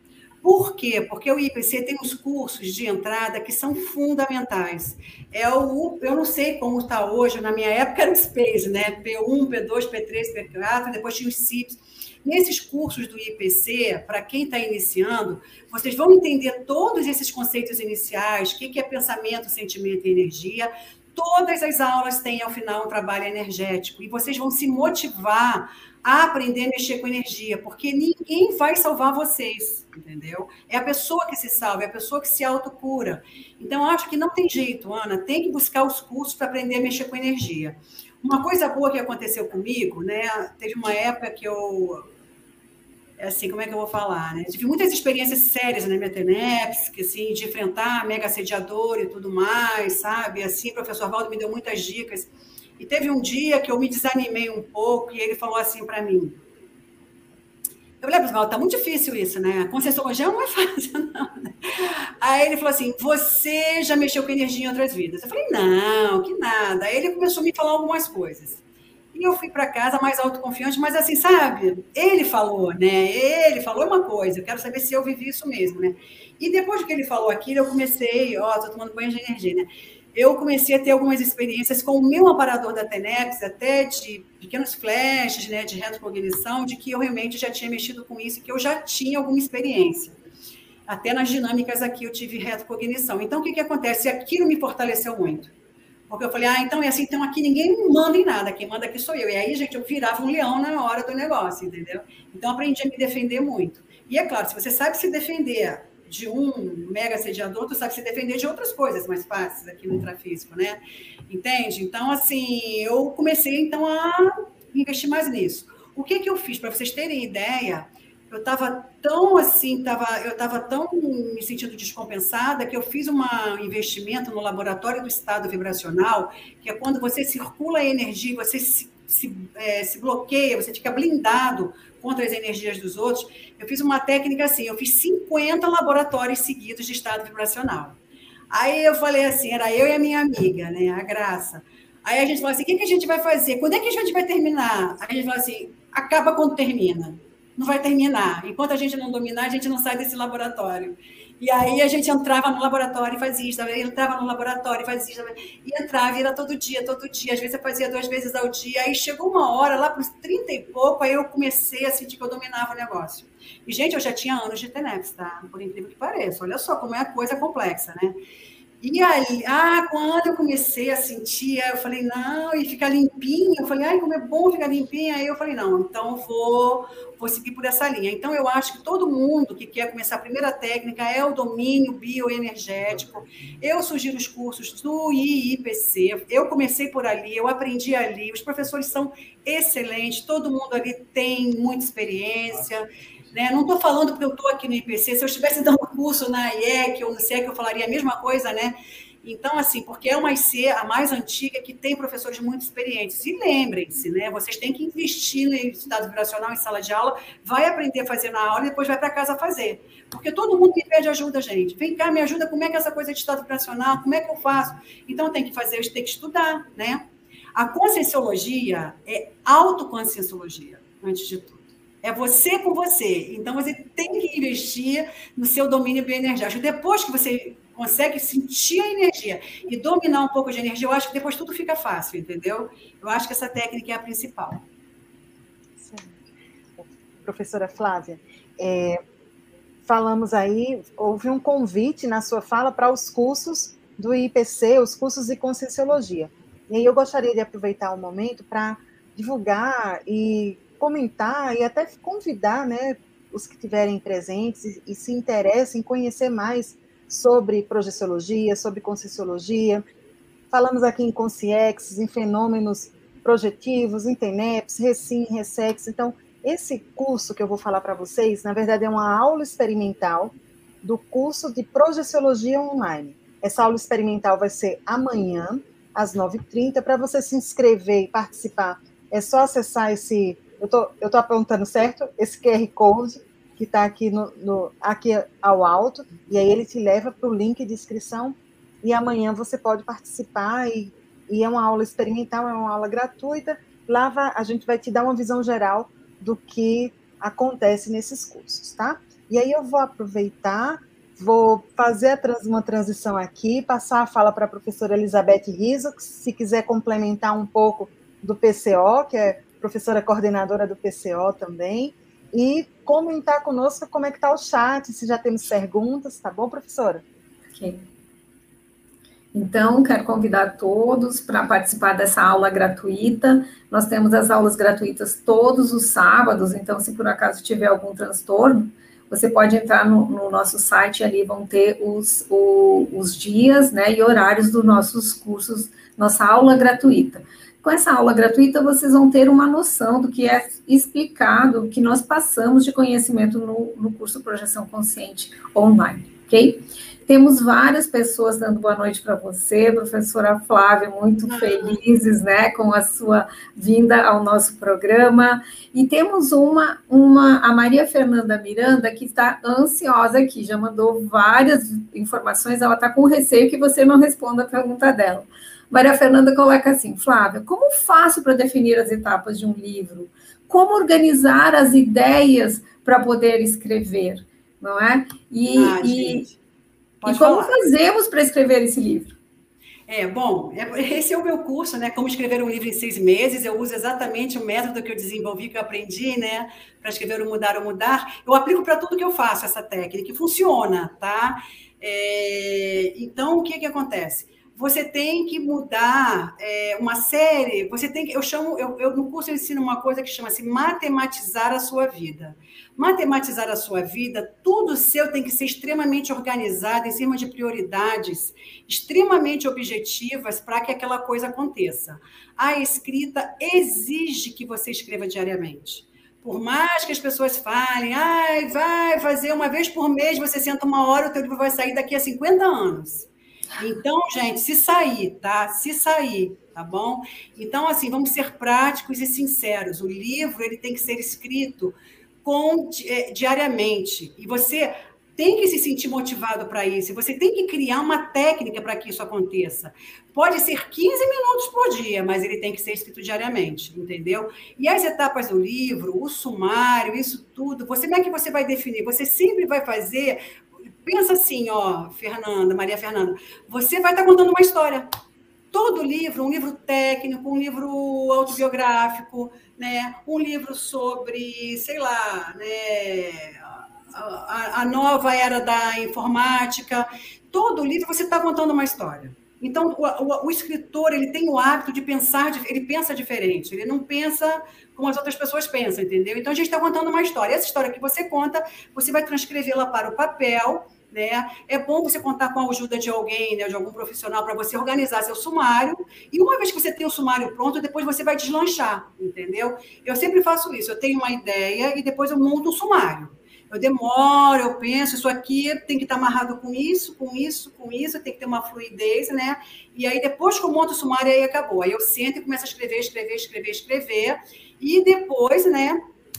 Por quê? Porque o I P C tem os cursos de entrada que são fundamentais. É o, eu não sei como está hoje, na minha época era o SPACE, né? P um, P dois, P três, P quatro, depois tinha os C I Ps. Nesses cursos do I P C, para quem está iniciando, vocês vão entender todos esses conceitos iniciais, o que é pensamento, sentimento e energia. Todas as aulas têm, ao final, um trabalho energético, e vocês vão se motivar a aprender a mexer com energia, porque ninguém vai salvar vocês, entendeu? É a pessoa que se salva, é a pessoa que se autocura. Então, acho que não tem jeito, Ana, tem que buscar os cursos para aprender a mexer com energia. Uma coisa boa que aconteceu comigo, né? Teve uma época que eu... Assim, como é que eu vou falar, né? Tive muitas experiências sérias na minha T N E P S, que, assim, de enfrentar mega assediador e tudo mais, sabe? Assim, o professor Valdo me deu muitas dicas. E teve um dia que eu me desanimei um pouco e ele falou assim para mim. Eu falei, Valdo, tá muito difícil isso, né? A Conscienciologia não é fácil, não. Aí ele falou assim, você já mexeu com energia em outras vidas? Eu falei, não, que nada. Aí ele começou a me falar algumas coisas. E eu fui para casa mais autoconfiante, mas assim, sabe? Ele falou, né? Ele falou uma coisa, eu quero saber se eu vivi isso mesmo, né? E depois que ele falou aquilo, eu comecei, ó, tô tomando banho de energia, né? Eu comecei a ter algumas experiências com o meu aparador da T N E P S, até de pequenos flashes, né, de retrocognição, de que eu realmente já tinha mexido com isso, que eu já tinha alguma experiência. Até nas dinâmicas aqui eu tive retrocognição. Então, o que, que acontece? Aquilo me fortaleceu muito. Porque eu falei, ah, então é assim, então aqui ninguém manda em nada, quem manda aqui sou eu. E aí, gente, eu virava um leão na hora do negócio, entendeu? Então, aprendi a me defender muito. E é claro, se você sabe se defender de um mega assediador, tu sabe se defender de outras coisas mais fáceis aqui no intrafísico, né? Entende? Então, assim, eu comecei, então, a investir mais nisso. O que que eu fiz? Para vocês terem ideia, eu estava tão, assim, tava, eu estava tão me sentindo descompensada que eu fiz um investimento no laboratório do estado vibracional, que é quando você circula a energia, você se, se, é, se bloqueia, você fica blindado contra as energias dos outros. Eu fiz uma técnica assim, eu fiz cinquenta laboratórios seguidos de estado vibracional. Aí eu falei assim, era eu e a minha amiga, né, a Graça. Aí a gente falou assim, o que, que a gente vai fazer? Quando é que a gente vai terminar? Aí a gente falou assim, acaba quando termina. Não vai terminar. Enquanto a gente não dominar, a gente não sai desse laboratório. E aí a gente entrava no laboratório e fazia isso, entrava no laboratório e fazia isso, e entrava, e era todo dia, todo dia, às vezes eu fazia duas vezes ao dia, aí chegou uma hora, lá para os trinta e pouco, aí eu comecei a sentir que eu dominava o negócio. E, gente, eu já tinha anos de T N E P S, tá? Por incrível que pareça, olha só como é a coisa complexa, né? E aí, ah, quando eu comecei a sentir, eu falei, não, e ficar limpinha, eu falei, ai, como é bom ficar limpinha, aí eu falei, não, então eu vou, vou seguir por essa linha. Então, eu acho que todo mundo que quer começar a primeira técnica é o domínio bioenergético. Eu sugiro os cursos do I I P C, eu comecei por ali, eu aprendi ali, os professores são excelentes, todo mundo ali tem muita experiência. Né? Não estou falando porque eu estou aqui no I P C, se eu estivesse dando curso na I E C ou no S E C, eu falaria a mesma coisa, né? Então, assim, porque é uma I C, a mais antiga, que tem professores muito experientes. E lembrem-se, né? Vocês têm que investir no estado vibracional em sala de aula, vai aprender a fazer na aula e depois vai para casa fazer. Porque todo mundo me pede ajuda, gente. Vem cá, me ajuda, como é que é essa coisa de estado vibracional, como é que eu faço? Então, tem que fazer, tem que estudar, né? A conscienciologia é autoconscienciologia, antes de tudo. É você com você. Então, você tem que investir no seu domínio bioenergético. Depois que você consegue sentir a energia e dominar um pouco de energia, eu acho que depois tudo fica fácil, entendeu? Eu acho que essa técnica é a principal. Sim. Professora Flávia, é, falamos aí, houve um convite na sua fala para os cursos do I P C, os cursos de Conscienciologia. E aí eu gostaria de aproveitar o momento para divulgar e comentar e até convidar, né, os que estiverem presentes e, e se interessem em conhecer mais sobre projeciologia, sobre conscienciologia. Falamos aqui em consciexes, em fenômenos projetivos, em T N E P S, Recim, Ressex. Então, esse curso que eu vou falar para vocês, na verdade, é uma aula experimental do curso de projeciologia online. Essa aula experimental vai ser amanhã, às nove e trinta. Para você se inscrever e participar, é só acessar esse... Eu tô, eu tô apontando certo? Esse Q R Code que está aqui, no, no, aqui ao alto, e aí ele te leva para o link de inscrição, e amanhã você pode participar, e, e é uma aula experimental, é uma aula gratuita. Lá vai, a gente vai te dar uma visão geral do que acontece nesses cursos, tá? E aí eu vou aproveitar, vou fazer a trans, uma transição aqui, passar a fala para a professora Elizabeth Rizzo, se quiser complementar um pouco do P C O, que é professora coordenadora do P C O também, e comentar conosco como é que está o chat, se já temos perguntas, tá bom, professora? Ok. Então, quero convidar todos para participar dessa aula gratuita. Nós temos as aulas gratuitas todos os sábados, então, se por acaso tiver algum transtorno, você pode entrar no, no nosso site, ali vão ter os, o, os dias, né, e horários dos nossos cursos, nossa aula gratuita. Com essa aula gratuita, vocês vão ter uma noção do que é explicado, o que nós passamos de conhecimento no, no curso Projeção Consciente online, ok? Temos várias pessoas dando boa noite para você, professora Flávia, muito felizes, né, com a sua vinda ao nosso programa. E temos uma, uma, a Maria Fernanda Miranda, que está ansiosa aqui, já mandou várias informações, ela está com receio que você não responda a pergunta dela. Maria Fernanda coloca assim: Flávia, como faço para definir as etapas de um livro? Como organizar as ideias para poder escrever? Não é? E, ah, e, Pode e como falar. fazemos para escrever esse livro? É, bom, esse é o meu curso, né? Como escrever um livro em seis meses. Eu uso exatamente o método que eu desenvolvi, que eu aprendi, né? Para escrever o Mudar ou Mudar. Eu aplico para tudo que eu faço essa técnica, e funciona, tá? É, então, o que que acontece? Você tem que mudar é, uma série, você tem que, eu chamo, eu, eu no curso eu ensino uma coisa que chama-se matematizar a sua vida. Matematizar a sua vida, tudo seu tem que ser extremamente organizado, em cima de prioridades, extremamente objetivas para que aquela coisa aconteça. A escrita exige que você escreva diariamente. Por mais que as pessoas falem, ai, vai fazer uma vez por mês, você senta uma hora, o teu livro vai sair daqui a cinquenta anos. Então, gente, se sair, tá? Se sair, tá bom? Então, assim, vamos ser práticos e sinceros. O livro, ele tem que ser escrito com, diariamente. E você tem que se sentir motivado para isso. Você tem que criar uma técnica para que isso aconteça. Pode ser quinze minutos por dia, mas ele tem que ser escrito diariamente, entendeu? E as etapas do livro, o sumário, isso tudo, você, como é que você vai definir? Você sempre vai fazer... Pensa assim, ó, Fernanda, Maria Fernanda, você vai estar contando uma história. Todo livro, um livro técnico, um livro autobiográfico, né? Um livro sobre, sei lá, né? a, a nova era da informática. Todo livro você está contando uma história. Então, o, o, o escritor, ele tem o hábito de pensar, ele pensa diferente, ele não pensa como as outras pessoas pensam, entendeu? Então, a gente está contando uma história. Essa história que você conta, você vai transcrevê-la para o papel, né? É bom você contar com a ajuda de alguém, né, de algum profissional, para você organizar seu sumário, e uma vez que você tem o sumário pronto, depois você vai deslanchar, entendeu? Eu sempre faço isso, eu tenho uma ideia e depois eu monto um sumário. Eu demoro, eu penso, isso aqui tem que estar amarrado com isso, com isso, com isso, tem que ter uma fluidez, né? E aí, depois que eu monto o sumário, aí acabou. Aí eu sento e começo a escrever, escrever, escrever, escrever, e depois, né?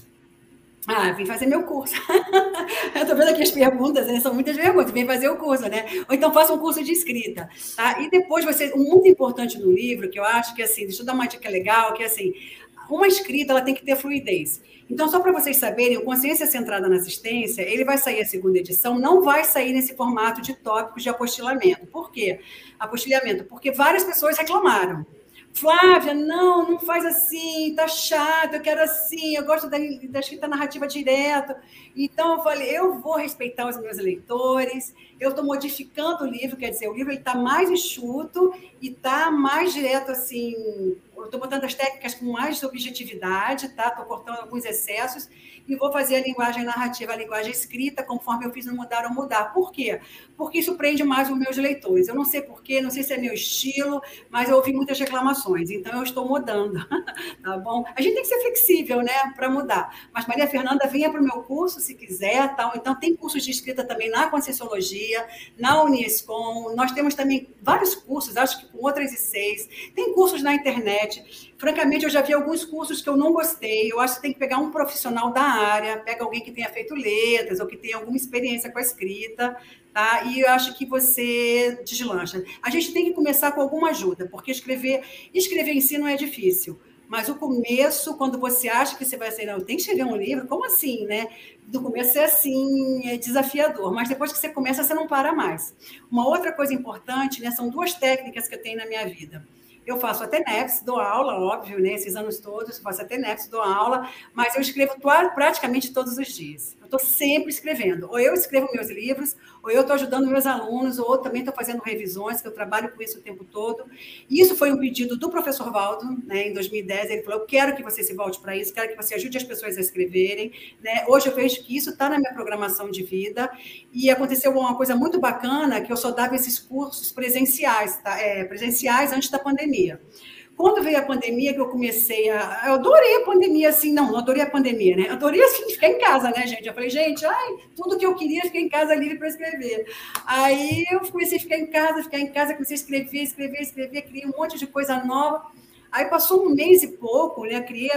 Ah, vim fazer meu curso. Eu estou vendo aqui as perguntas, né? São muitas perguntas. Vem fazer o curso, né? Ou então faça um curso de escrita, tá? E depois você... Um muito importante no livro, que eu acho que, assim, deixa eu dar uma dica legal, que, assim, uma escrita, ela tem que ter fluidez. Então, só para vocês saberem, o Consciência Centrada na Assistência, ele vai sair a segunda edição, não vai sair nesse formato de tópicos de apostilamento. Por quê? Apostilhamento, porque várias pessoas reclamaram. Flávia, não, não faz assim, tá chato, eu quero assim, eu gosto da, da escrita narrativa direto. Então, eu falei, eu vou respeitar os meus leitores, eu estou modificando o livro, quer dizer, o livro está mais enxuto e está mais direto, assim, eu estou botando as técnicas com mais objetividade, tá? Estou cortando alguns excessos e vou fazer a linguagem narrativa, a linguagem escrita, conforme eu fiz no Mudar ou Mudar. Por quê? Porque isso prende mais os meus leitores. Eu não sei porquê, não sei se é meu estilo, mas eu ouvi muitas reclamações, então eu estou mudando, tá bom? A gente tem que ser flexível, né, para mudar. Mas, Maria Fernanda, venha para o meu curso, se quiser, tá? Então tem cursos de escrita também na Conscienciologia, na Uniescom, nós temos também vários cursos, acho que com outras I Cs, tem cursos na internet. Francamente, eu já vi alguns cursos que eu não gostei, eu acho que tem que pegar um profissional da área, pega alguém que tenha feito letras ou que tenha alguma experiência com a escrita, tá? E eu acho que você deslancha. A gente tem que começar com alguma ajuda, porque escrever, escrever em si não é difícil. Mas o começo, quando você acha que você vai ser, não, tem que escrever um livro, como assim, né? Do começo é assim, é desafiador, mas depois que você começa, você não para mais. Uma outra coisa importante, né, são duas técnicas que eu tenho na minha vida. Eu faço a T N E P S, dou aula, óbvio, né? Esses anos todos, faço a T N E P S, dou aula, mas eu escrevo praticamente todos os dias. Eu estou sempre escrevendo. Ou eu escrevo meus livros, ou eu estou ajudando meus alunos, ou também estou fazendo revisões, que eu trabalho com isso o tempo todo. E isso foi um pedido do professor Valdo, né, em dois mil e dez. Ele falou, eu quero que você se volte para isso, quero que você ajude as pessoas a escreverem. Né? Hoje eu vejo que isso está na minha programação de vida. E aconteceu uma coisa muito bacana, que eu só dava esses cursos presenciais, tá? é, presenciais antes da pandemia. Quando veio a pandemia, que eu comecei a... Eu adorei a pandemia, assim, não, não adorei a pandemia, né? Adorei, assim, ficar em casa, né, gente? Eu falei, gente, ai, tudo que eu queria, ficar em casa livre para escrever. Aí eu comecei a ficar em casa, ficar em casa, comecei a escrever, escrever, escrever, criei um monte de coisa nova. Aí passou um mês e pouco, né? Criei,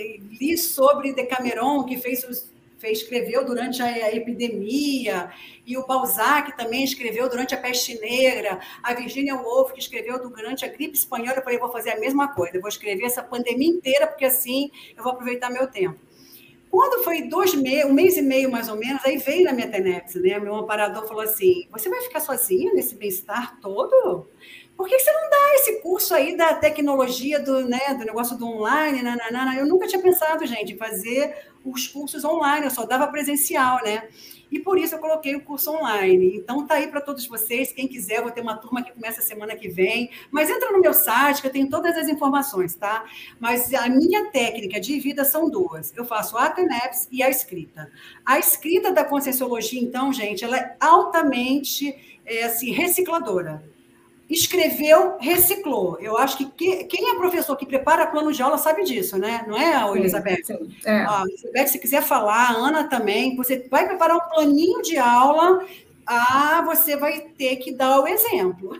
li sobre Decameron, que fez os... Fez, escreveu durante a epidemia, e o Balzac também escreveu durante a peste negra, a Virginia Woolf, que escreveu durante a gripe espanhola. Eu falei, vou fazer a mesma coisa, eu vou escrever essa pandemia inteira, porque assim eu vou aproveitar meu tempo. Quando foi dois meses, um mês e meio mais ou menos, aí veio na minha T N E P S, né? Meu amparador falou assim, você vai ficar sozinha nesse bem-estar todo? Por que você não dá esse curso aí da tecnologia, do, né, do negócio do online? Nananana? Eu nunca tinha pensado, gente, em fazer os cursos online, eu só dava presencial, né? E por isso eu coloquei o curso online. Então, tá aí para todos vocês. Quem quiser, eu vou ter uma turma que começa a semana que vem. Mas entra no meu site, que eu tenho todas as informações, tá? Mas a minha técnica de vida são duas. Eu faço a T N E P S e a escrita. A escrita da Conscienciologia, então, gente, ela é altamente é, assim, recicladora. Escreveu, reciclou. Eu acho que, que quem é professor que prepara plano de aula sabe disso, né? Não é, Elizabeth? Sim, sim. É. Ah, Elizabeth, se quiser falar, a Ana também, você vai preparar um planinho de aula, ah, você vai ter que dar o exemplo.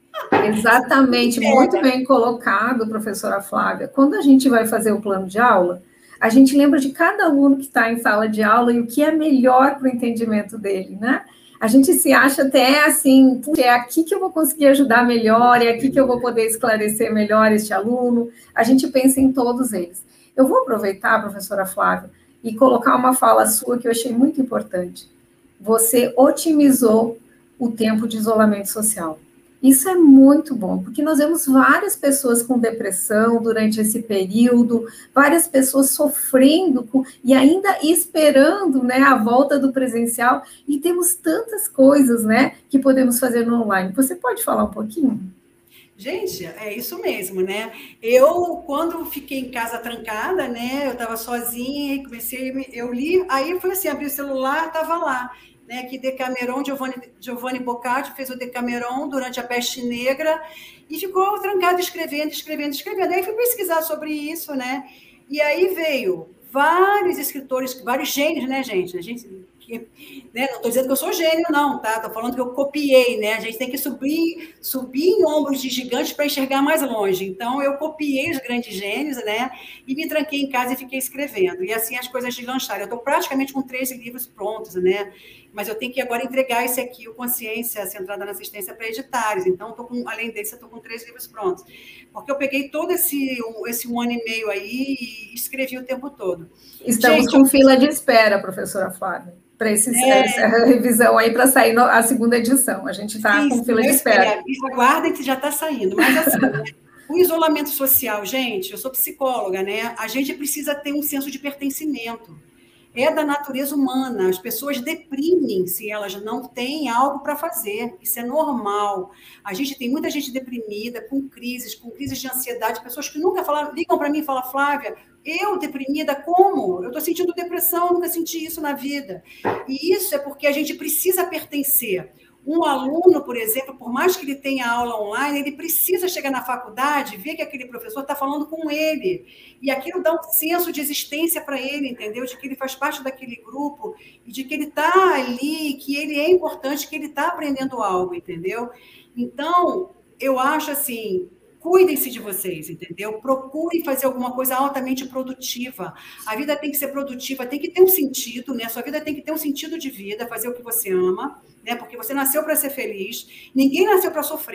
Exatamente, é. Muito bem colocado, professora Flávia. Quando a gente vai fazer o plano de aula, a gente lembra de cada aluno que está em sala de aula e o que é melhor para o entendimento dele, né? A gente se acha até assim, é aqui que eu vou conseguir ajudar melhor, é aqui que eu vou poder esclarecer melhor este aluno. A gente pensa em todos eles. Eu vou aproveitar, professora Flávia, e colocar uma fala sua que eu achei muito importante. Você otimizou o tempo de isolamento social. Isso é muito bom, porque nós vemos várias pessoas com depressão durante esse período, várias pessoas sofrendo com, e ainda esperando, né, a volta do presencial, e temos tantas coisas, né, que podemos fazer no online. Você pode falar um pouquinho? Gente, é isso mesmo, né? Eu, quando fiquei em casa trancada, né, eu estava sozinha e comecei, eu li, aí foi assim, abri o celular, estava lá. Né, que Decameron, Giovanni, Giovanni Boccaccio fez o Decameron durante a peste negra e ficou trancado escrevendo, escrevendo, escrevendo. Aí fui pesquisar sobre isso, né? E aí veio vários escritores, vários gênios, né, gente? A gente que, né, não estou dizendo que eu sou gênio, não, tá? Estou falando que eu copiei, né? A gente tem que subir, subir em ombros de gigantes para enxergar mais longe. Então, eu copiei os grandes gênios, né? E me tranquei em casa e fiquei escrevendo. E assim as coisas deslancharam. Eu estou praticamente com treze livros prontos, né? Mas eu tenho que agora entregar esse aqui, o Consciência Centrada na Assistência, para editares. Então, tô com, além desse, eu estou com três livros prontos. Porque eu peguei todo esse, esse um ano e meio aí e escrevi o tempo todo. Estamos Gente, com fila de espera, professora Flávia, para é... essa revisão aí, para sair no, a segunda edição. A gente está com fila de espera. Aguardem que já está saindo. Mas assim, né? O isolamento social, gente, eu sou psicóloga, né? A gente precisa ter um senso de pertencimento. É da natureza humana. As pessoas deprimem se elas não têm algo para fazer. Isso é normal. A gente tem muita gente deprimida, com crises, com crises de ansiedade, pessoas que nunca falaram, ligam para mim e falam, Flávia, eu deprimida, como? Eu estou sentindo depressão, eu nunca senti isso na vida. E isso é porque a gente precisa pertencer. Um aluno, por exemplo, por mais que ele tenha aula online, ele precisa chegar na faculdade, ver que aquele professor está falando com ele. E aquilo dá um senso de existência para ele, entendeu? De que ele faz parte daquele grupo e de que ele está ali, que ele é importante, que ele está aprendendo algo, entendeu? Então, eu acho assim, cuidem-se de vocês, entendeu? Procurem fazer alguma coisa altamente produtiva. A vida tem que ser produtiva, tem que ter um sentido, né? A sua vida tem que ter um sentido de vida, fazer o que você ama, né? Porque você nasceu para ser feliz, ninguém nasceu para sofrer.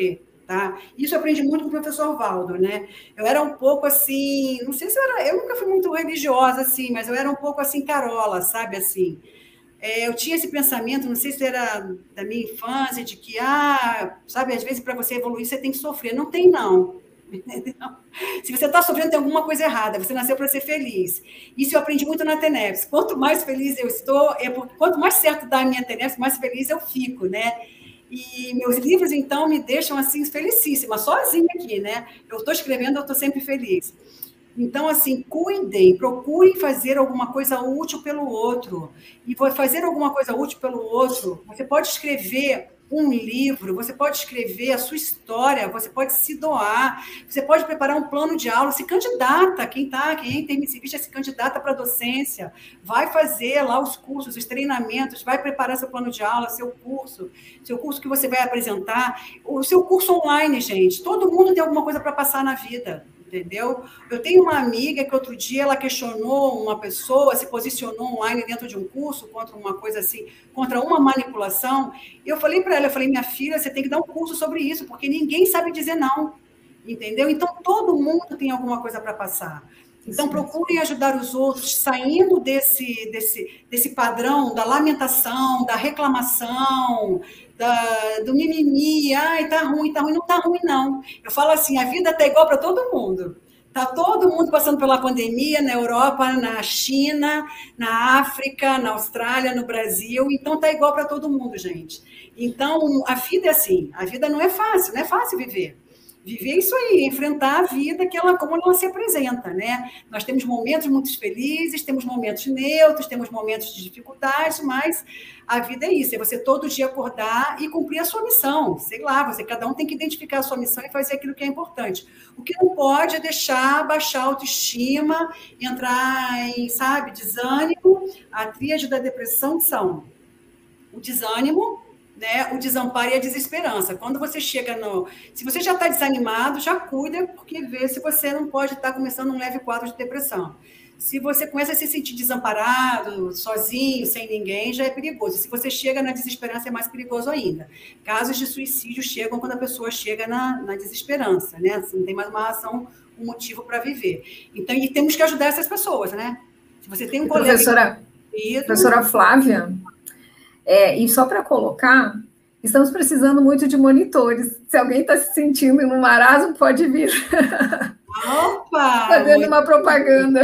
Tá? Isso eu aprendi muito com o professor Valdo, né? Eu era um pouco assim, não sei se eu era, eu nunca fui muito religiosa, assim, mas eu era um pouco assim, carola, sabe, assim. É, eu tinha esse pensamento, não sei se era da minha infância, de que, ah, sabe, às vezes para você evoluir você tem que sofrer. Não tem, não. Entendeu? Se você está sofrendo, tem alguma coisa errada, você nasceu para ser feliz. Isso eu aprendi muito na Teneps. Quanto mais feliz eu estou, é porque, quanto mais certo dá a minha Teneps, mais feliz eu fico, né? E meus livros, então, me deixam, assim, felicíssima, sozinha aqui, né? Eu estou escrevendo, eu estou sempre feliz. Então, assim, cuidem, procurem fazer alguma coisa útil pelo outro. E fazer alguma coisa útil pelo outro, você pode escrever um livro, você pode escrever a sua história, você pode se doar, você pode preparar um plano de aula, se candidata, quem está, quem é intermissivista, se candidata para a docência, vai fazer lá os cursos, os treinamentos, vai preparar seu plano de aula, seu curso, seu curso que você vai apresentar, o seu curso online, gente, todo mundo tem alguma coisa para passar na vida. Entendeu? Eu tenho uma amiga que outro dia ela questionou uma pessoa, se posicionou online dentro de um curso contra uma coisa assim, contra uma manipulação. Eu falei para ela, eu falei, minha filha, você tem que dar um curso sobre isso, porque ninguém sabe dizer não. Entendeu? Então, todo mundo tem alguma coisa para passar. Então, procurem ajudar os outros, saindo desse, desse, desse padrão da lamentação, da reclamação, da, do mimimi, ai, tá ruim, tá ruim, não tá ruim, não. Eu falo assim, a vida tá igual para todo mundo. Tá todo mundo passando pela pandemia, na Europa, na China, na África, na Austrália, no Brasil, então tá igual para todo mundo, gente. Então, a vida é assim, a vida não é fácil, não é fácil viver. Viver isso aí, enfrentar a vida que ela, como ela se apresenta, né? Nós temos momentos muito felizes, temos momentos neutros, temos momentos de dificuldade, mas a vida é isso, é você todo dia acordar e cumprir a sua missão. Sei lá, você, cada um tem que identificar a sua missão e fazer aquilo que é importante. O que não pode é deixar baixar a autoestima, entrar em, sabe, desânimo. A tríade da depressão são o desânimo, né, o desamparo e a desesperança. Quando você chega no... Se você já está desanimado, já cuida, porque vê se você não pode estar começando um leve quadro de depressão. Se você começa a se sentir desamparado, sozinho, sem ninguém, já é perigoso. Se você chega na desesperança, é mais perigoso ainda. Casos de suicídio chegam quando a pessoa chega na, na desesperança, né? Não tem mais uma razão, um motivo para viver. Então, e temos que ajudar essas pessoas, né? Se você tem um colega... Professora, que... professora Flávia... É, e só para colocar, estamos precisando muito de monitores. Se alguém está se sentindo no marasmo, pode vir. Opa! Fazendo uma propaganda.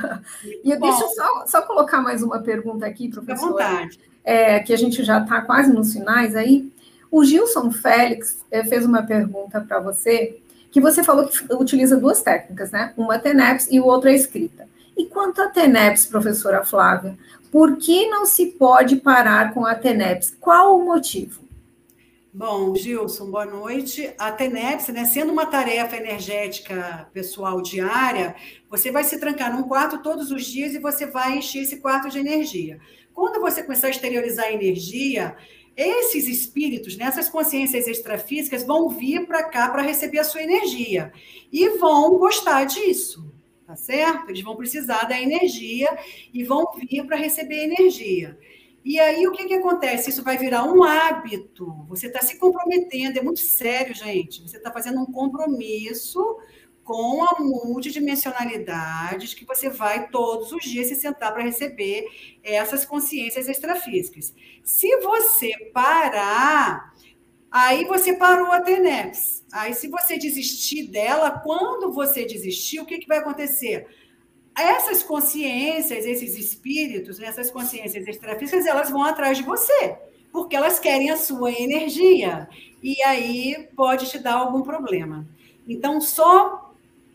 E eu deixo só, só colocar mais uma pergunta aqui, professora. À vontade. É, que a gente já está quase nos finais aí. O Gilson Félix é, fez uma pergunta para você, que você falou que utiliza duas técnicas, né? Uma Teneps e o outro a escrita. E quanto à Teneps, professora Flávia, por que não se pode parar com a Teneps? Qual o motivo? Bom, Gilson, boa noite. A Teneps, né, sendo uma tarefa energética pessoal diária, você vai se trancar num quarto todos os dias e você vai encher esse quarto de energia. Quando você começar a exteriorizar a energia, esses espíritos, né, essas consciências extrafísicas vão vir para cá para receber a sua energia e vão gostar disso. Tá certo? Eles vão precisar da energia e vão vir para receber energia. E aí, o que, que acontece? Isso vai virar um hábito. Você está se comprometendo, é muito sério, gente. Você está fazendo um compromisso com a multidimensionalidade que você vai todos os dias se sentar para receber essas consciências extrafísicas. Se você parar... Aí você parou a Teneps. Aí, se você desistir dela, quando você desistir, o que, que vai acontecer? Essas consciências, esses espíritos, essas consciências extrafísicas, elas vão atrás de você, porque elas querem a sua energia. E aí pode te dar algum problema. Então, só,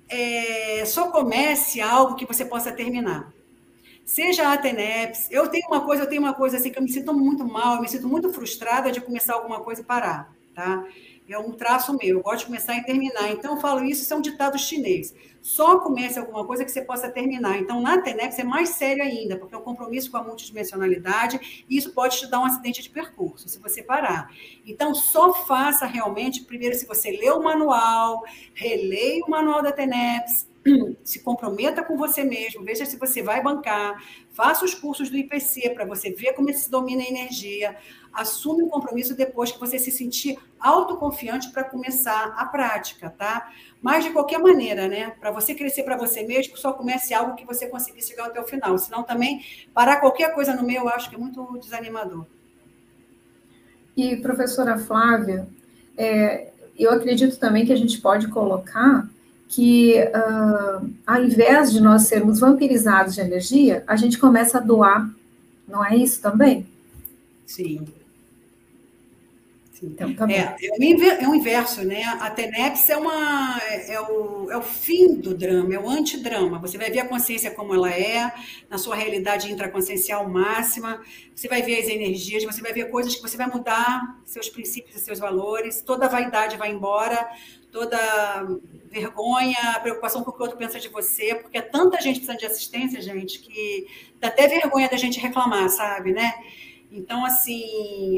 é, só comece algo que você possa terminar. Seja a Teneps, eu tenho uma coisa, eu tenho uma coisa assim que eu me sinto muito mal, eu me sinto muito frustrada de começar alguma coisa e parar, tá? É um traço meu, eu gosto de começar e terminar. Então, eu falo isso, isso é um ditado chinês. Só comece alguma coisa que você possa terminar. Então, na Teneps é mais sério ainda, porque é um compromisso com a multidimensionalidade e isso pode te dar um acidente de percurso, se você parar. Então, só faça realmente, primeiro, se você lê o manual, releia o manual da Teneps, se comprometa com você mesmo, veja se você vai bancar, faça os cursos do I P C para você ver como se domina a energia. assume um compromisso depois que você se sentir autoconfiante para começar a prática, tá? Mas, de qualquer maneira, né? Para você crescer para você mesmo, só comece algo que você conseguir chegar até o final. Senão, também, parar qualquer coisa no meio, eu acho que é muito desanimador. E, professora Flávia, é, eu acredito também que a gente pode colocar que, uh, ao invés de nós sermos vampirizados de energia, a gente começa a doar. Não é isso também? Sim. Então, tá é, é o inverso, né? A TENEPS é, uma, é, o, é o fim do drama, é o antidrama. Você vai ver a consciência como ela é, na sua realidade intraconsciencial máxima, você vai ver as energias, você vai ver coisas que você vai mudar, seus princípios e seus valores, toda a vaidade vai embora, toda vergonha, a preocupação com o que o outro pensa de você, porque é tanta gente precisando de assistência, gente, que dá até vergonha da gente reclamar, sabe, né? Então, assim...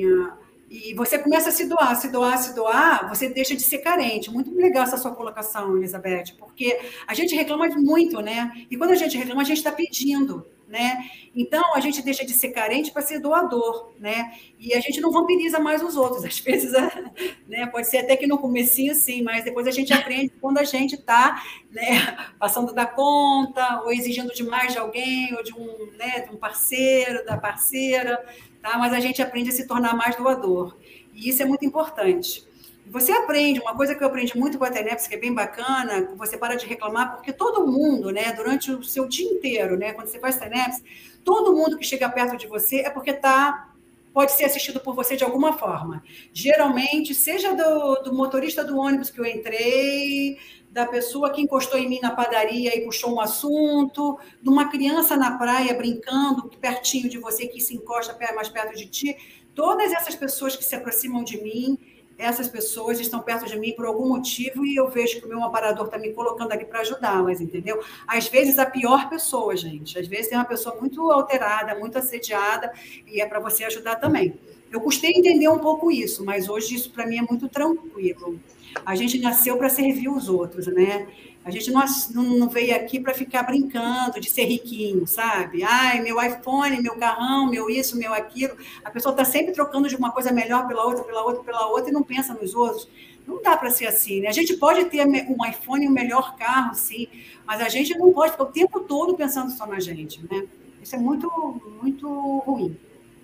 E você começa a se doar, se doar, se doar, você deixa de ser carente. Muito legal essa sua colocação, Elizabeth, porque a gente reclama muito, né? E quando a gente reclama, a gente está pedindo, né? Então, a gente deixa de ser carente para ser doador, né? E a gente não vampiriza mais os outros. Às vezes, né? Pode ser até que no comecinho, sim, mas depois a gente aprende quando a gente está, né, passando da conta, ou exigindo demais de alguém, ou de um, né, de um parceiro, da parceira, tá? Mas a gente aprende a se tornar mais doador. E isso é muito importante. Você aprende, uma coisa que eu aprendi muito com a TENEPS, que é bem bacana, você para de reclamar, porque todo mundo, né, durante o seu dia inteiro, né, quando você faz TENEPS, todo mundo que chega perto de você é porque tá, pode ser assistido por você de alguma forma. Geralmente, seja do, do motorista do ônibus que eu entrei, da pessoa que encostou em mim na padaria e puxou um assunto, de uma criança na praia brincando pertinho de você, que se encosta mais perto de ti, todas essas pessoas que se aproximam de mim, essas pessoas estão perto de mim por algum motivo e eu vejo que o meu amparador está me colocando ali para ajudá-las, entendeu? Às vezes, a pior pessoa, gente. Às vezes, tem uma pessoa muito alterada, muito assediada e é para você ajudar também. Eu custei entender um pouco isso, mas hoje isso, para mim, é muito tranquilo. A gente nasceu para servir os outros, né? A gente não, não veio aqui para ficar brincando de ser riquinho, sabe? Ai, meu iPhone, meu carrão, meu isso, meu aquilo. A pessoa está sempre trocando de uma coisa melhor pela outra, pela outra, pela outra e não pensa nos outros. Não dá para ser assim, né? A gente pode ter um iPhone e um melhor carro, sim, mas a gente não pode ficar o tempo todo pensando só na gente, né? Isso é muito, muito ruim.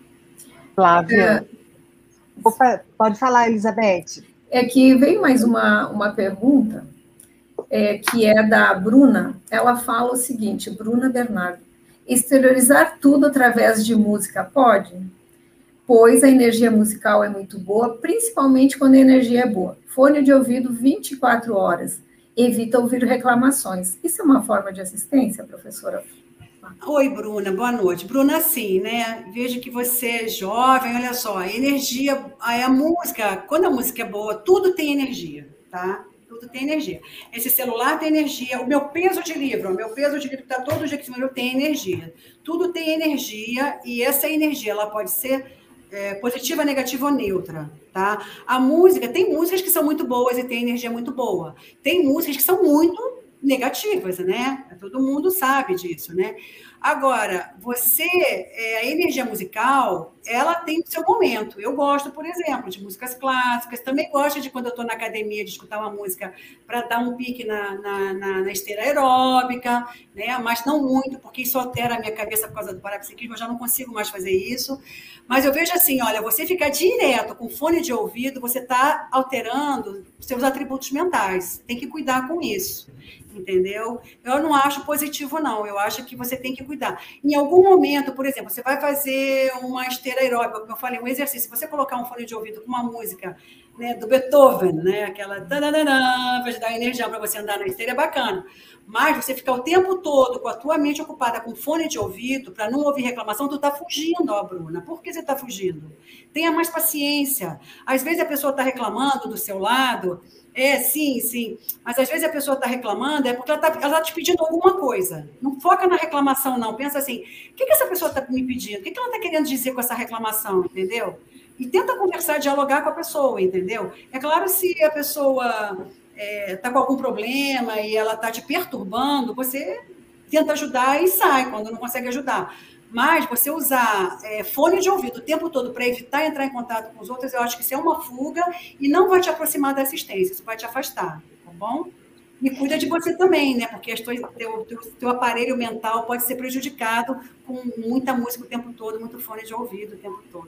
Flávia, é... pode falar, Elizabeth. É que veio mais uma, uma pergunta, é, que é da Bruna. Ela fala o seguinte, Bruna Bernardo: exteriorizar tudo através de música pode? Pois a energia musical é muito boa, principalmente quando a energia é boa. Fone de ouvido vinte e quatro horas. Evita ouvir reclamações. Isso é uma forma de assistência, professora? Oi, Bruna, boa noite. Bruna, sim, né? Vejo que você é jovem, olha só, a energia, a música, quando a música é boa, tudo tem energia, tá? Tudo tem energia. Esse celular tem energia, o meu peso de livro, o meu peso de livro que está todo dia aqui, eu tenho energia. Tudo tem energia e essa energia, ela pode ser é, positiva, negativa ou neutra, tá? A música, tem músicas que são muito boas e tem energia muito boa. Tem músicas que são muito negativas, né? Todo mundo sabe disso, né? Agora, você, é, a energia musical, ela tem o seu momento. Eu gosto, por exemplo, de músicas clássicas, também gosto de quando eu estou na academia de escutar uma música para dar um pique na, na, na, na esteira aeróbica, né? Mas não muito, porque isso altera a minha cabeça por causa do parapsiquismo, eu já não consigo mais fazer isso. Mas eu vejo assim, olha, você ficar direto com fone de ouvido, você está alterando seus atributos mentais. Tem que cuidar com isso. Entendeu? Eu não acho positivo, não. Eu acho que você tem que cuidar. Em algum momento, por exemplo, você vai fazer uma esteira aeróbica, como eu falei, um exercício. Se você colocar um fone de ouvido com uma música, né, do Beethoven, né, aquela para te dar energia para você andar na esteira, é bacana. Mas você ficar o tempo todo com a tua mente ocupada com fone de ouvido, para não ouvir reclamação, tu está fugindo, ó, Bruna. Por que você está fugindo? Tenha mais paciência. Às vezes a pessoa está reclamando do seu lado. É, sim, sim. Mas às vezes a pessoa está reclamando é porque ela está ela tá te pedindo alguma coisa. Não foca na reclamação, não. Pensa assim, o que, que essa pessoa está me pedindo? O que, que ela está querendo dizer com essa reclamação, entendeu? E tenta conversar, dialogar com a pessoa, entendeu? É claro, se a pessoa está é, com algum problema e ela está te perturbando, você tenta ajudar e sai quando não consegue ajudar. Mas você usar é, fone de ouvido o tempo todo para evitar entrar em contato com os outros, eu acho que isso é uma fuga e não vai te aproximar da assistência, isso vai te afastar, tá bom? E cuida de você também, né? Porque o teu, teu, teu aparelho mental pode ser prejudicado com muita música o tempo todo, muito fone de ouvido o tempo todo.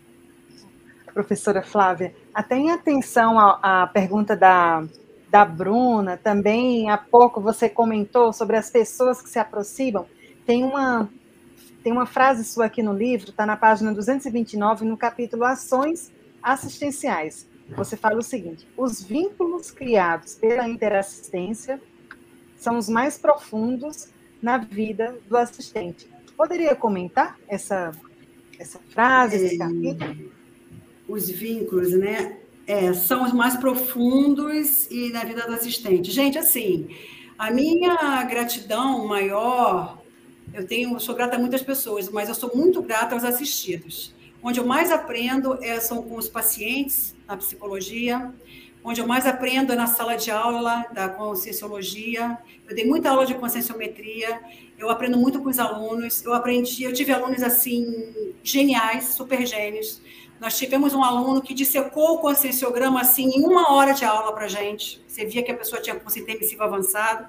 Professora Flávia, até em atenção à, à pergunta da, da Bruna, também há pouco você comentou sobre as pessoas que se aproximam. Tem uma, tem uma frase sua aqui no livro, está na página duzentos e vinte e nove, no capítulo Ações Assistenciais. Você fala o seguinte: os vínculos criados pela interassistência são os mais profundos na vida do assistente. Poderia comentar essa, essa frase, esse capítulo? Os vínculos, né? É, são os mais profundos e na vida do assistente. Gente, assim, a minha gratidão maior, eu tenho, eu sou grata a muitas pessoas, mas eu sou muito grata aos assistidos. Onde eu mais aprendo é, são com os pacientes, na psicologia. Onde eu mais aprendo é na sala de aula da conscienciologia. Eu dei muita aula de conscienciometria. Eu aprendo muito com os alunos. Eu aprendi, eu tive alunos assim geniais, super gênios. Nós tivemos um aluno que dissecou o conscienciograma assim em uma hora de aula para a gente. Você via que a pessoa tinha consciente emissivo avançado.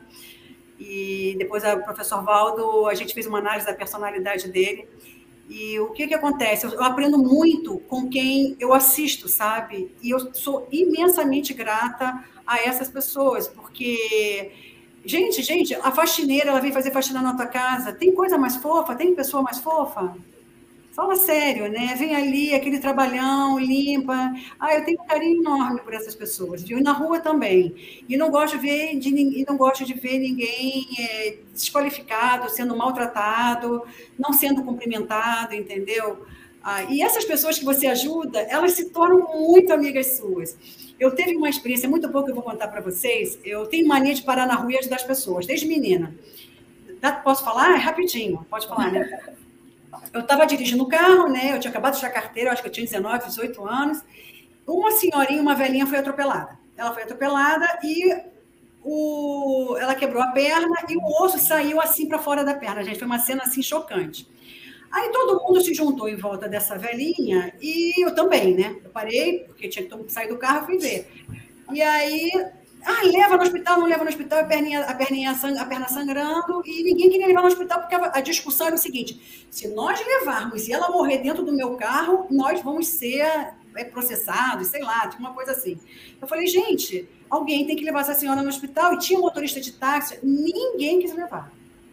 E depois o professor Valdo, a gente fez uma análise da personalidade dele. E o que que acontece? Eu aprendo muito com quem eu assisto, sabe? E eu sou imensamente grata a essas pessoas, porque, gente, gente, a faxineira, ela vem fazer faxina na tua casa, tem coisa mais fofa? Tem pessoa mais fofa? Fala sério, né? Vem ali, aquele trabalhão, limpa. Ah, eu tenho um carinho enorme por essas pessoas, viu? E na rua também. E não gosto de ver, de, e não gosto de ver ninguém é, desqualificado, sendo maltratado, não sendo cumprimentado, entendeu? Ah, e essas pessoas que você ajuda, elas se tornam muito amigas suas. Eu teve uma experiência, muito pouco que eu vou contar para vocês. Eu tenho mania de parar na rua e ajudar as pessoas, desde menina. Posso falar? É rapidinho, pode falar, né? Eu estava dirigindo o carro, né? Eu tinha acabado de tirar carteira, eu acho que eu tinha dezenove, dezoito anos. Uma senhorinha, uma velhinha foi atropelada. Ela foi atropelada e o... ela quebrou a perna e o osso saiu assim para fora da perna, gente. Foi uma cena assim chocante. Aí todo mundo se juntou em volta dessa velhinha e eu também, né? Eu parei, porque tinha que sair do carro e fui ver. E aí, ah, leva no hospital, não leva no hospital, a perninha, a, perninha, a perna sangrando, e ninguém queria levar no hospital, porque a, a discussão era o seguinte: se nós levarmos e ela morrer dentro do meu carro, nós vamos ser é, processados, sei lá, tinha uma coisa assim. Eu falei, gente, alguém tem que levar essa senhora no hospital, e tinha um motorista de táxi, ninguém quis levar.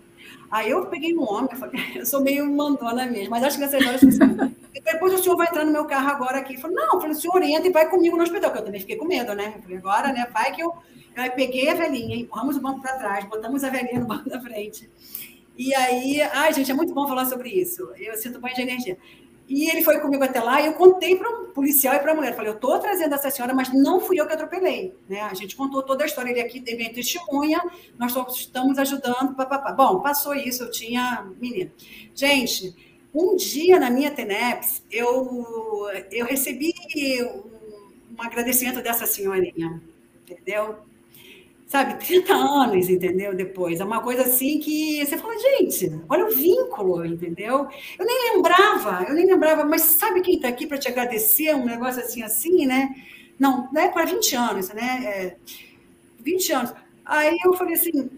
Aí eu peguei um homem, eu, falei, eu sou meio mandona mesmo, mas acho que nessas horas eu falei assim, depois o senhor vai entrar no meu carro agora aqui. Ele falou, não, eu falei, o senhor entra e vai comigo no hospital, porque eu também fiquei com medo, né? Eu falei, agora, né, vai que eu... Aí peguei a velhinha, empurramos o banco para trás, botamos a velhinha no banco da frente. E aí, ai, gente, é muito bom falar sobre isso, eu sinto banho de energia. E ele foi comigo até lá e eu contei para um policial e para a mulher. Eu falei, eu estou trazendo essa senhora, mas não fui eu que atropelei. Né? A gente contou toda a história. Ele aqui teve testemunha, nós estamos ajudando. Papapá. Bom, passou isso, eu tinha menina. Gente, um dia na minha TENEPS, eu, eu recebi um, um agradecimento dessa senhorinha, entendeu? Sabe, trinta anos, entendeu? Depois. É uma coisa assim que você fala, gente, olha o vínculo, entendeu? Eu nem lembrava, eu nem lembrava, mas sabe quem está aqui para te agradecer? Um negócio assim, assim, né? Não, não é para vinte anos, né? É, vinte anos. Aí eu falei assim,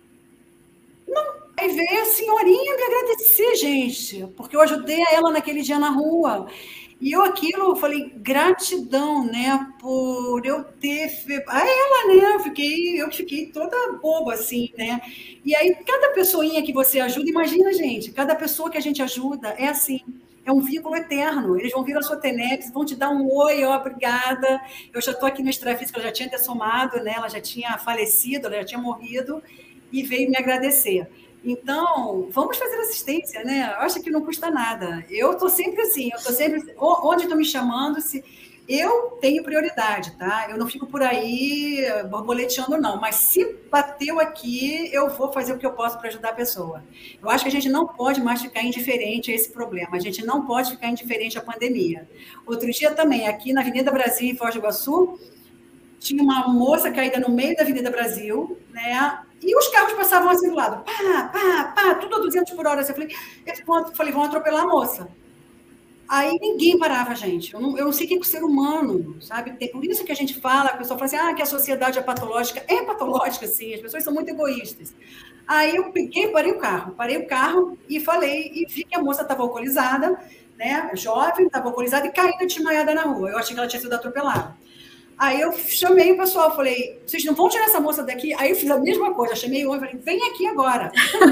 não. Aí veio a senhorinha me agradecer, gente, porque eu ajudei a ela naquele dia na rua. E eu aquilo, eu falei, gratidão, né, por eu ter... Fe... A ela, né, eu fiquei, eu fiquei toda boba, assim, né. E aí, cada pessoinha que você ajuda, imagina, gente, cada pessoa que a gente ajuda é assim, é um vínculo eterno. Eles vão vir na sua TENEPS, vão te dar um oi, ó, obrigada. Eu já estou aqui no extrafísico, ela já tinha dessomado, né, ela já tinha falecido, ela já tinha morrido, e veio me agradecer. Então, vamos fazer assistência, né? Eu acho que não custa nada. Eu estou sempre assim, eu estou sempre... Onde estou me chamando, se... eu tenho prioridade, tá? Eu não fico por aí borboleteando, não. Mas se bateu aqui, eu vou fazer o que eu posso para ajudar a pessoa. Eu acho que a gente não pode mais ficar indiferente a esse problema. A gente não pode ficar indiferente à pandemia. Outro dia também, aqui na Avenida Brasil, em Foz do Iguaçu, tinha uma moça caída no meio da Avenida Brasil, né? E os carros passavam assim do lado, pá, pá, pá, tudo a duzentos por hora. Eu falei, eu falei, vão atropelar a moça. Aí ninguém parava, gente. Eu não, eu não sei o que é o ser humano, sabe? Tem, por isso que a gente fala, a pessoa fala assim, ah, que a sociedade é patológica. É patológica, sim, as pessoas são muito egoístas. Aí eu peguei, parei o carro, parei o carro e falei, e vi que a moça estava alcoolizada, né? Jovem, estava alcoolizada e caída desmaiada na rua. Eu achei que ela tinha sido atropelada. Aí eu chamei o pessoal, falei, vocês não vão tirar essa moça daqui? Aí eu fiz a mesma coisa, chamei o homem e falei, vem aqui agora.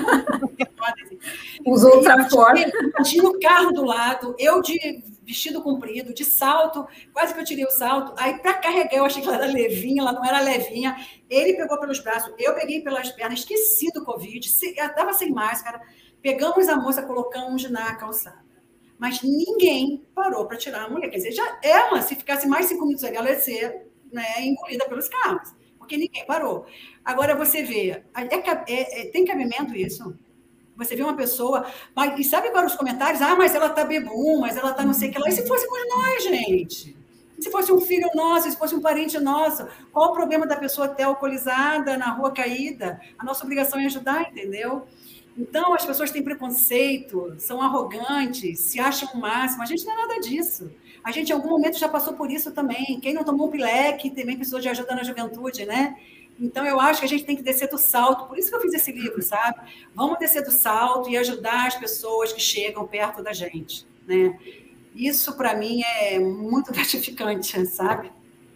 Usou outra forma. Imagina o carro do lado, eu de vestido comprido, de salto, quase que eu tirei o salto. Aí, para carregar, eu achei que ela era levinha, ela não era levinha. Ele pegou pelos braços, eu peguei pelas pernas, esqueci do Covid, estava sem máscara. Pegamos a moça, colocamos na calçada. Mas ninguém parou para tirar a mulher. Quer dizer, já ela, se ficasse mais cinco minutos ali, ela ia ser, né, engolida pelos carros, porque ninguém parou. Agora você vê, é, é, é, tem cabimento isso? Você vê uma pessoa, mas, e sabe qual eram os comentários? Ah, mas ela tá bebum, mas ela tá não sei o que lá. E se fôssemos nós, gente? E se fosse um filho nosso, se fosse um parente nosso? Qual o problema da pessoa ter alcoolizada, na rua caída? A nossa obrigação é ajudar, entendeu? Então, as pessoas têm preconceito, são arrogantes, se acham o máximo. A gente não é nada disso. A gente, em algum momento, já passou por isso também. Quem não tomou um pileque também precisou de ajuda na juventude, né? Então, eu acho que a gente tem que descer do salto. Por isso que eu fiz esse livro, sabe? Vamos descer do salto e ajudar as pessoas que chegam perto da gente, né? Isso, para mim, é muito gratificante, sabe?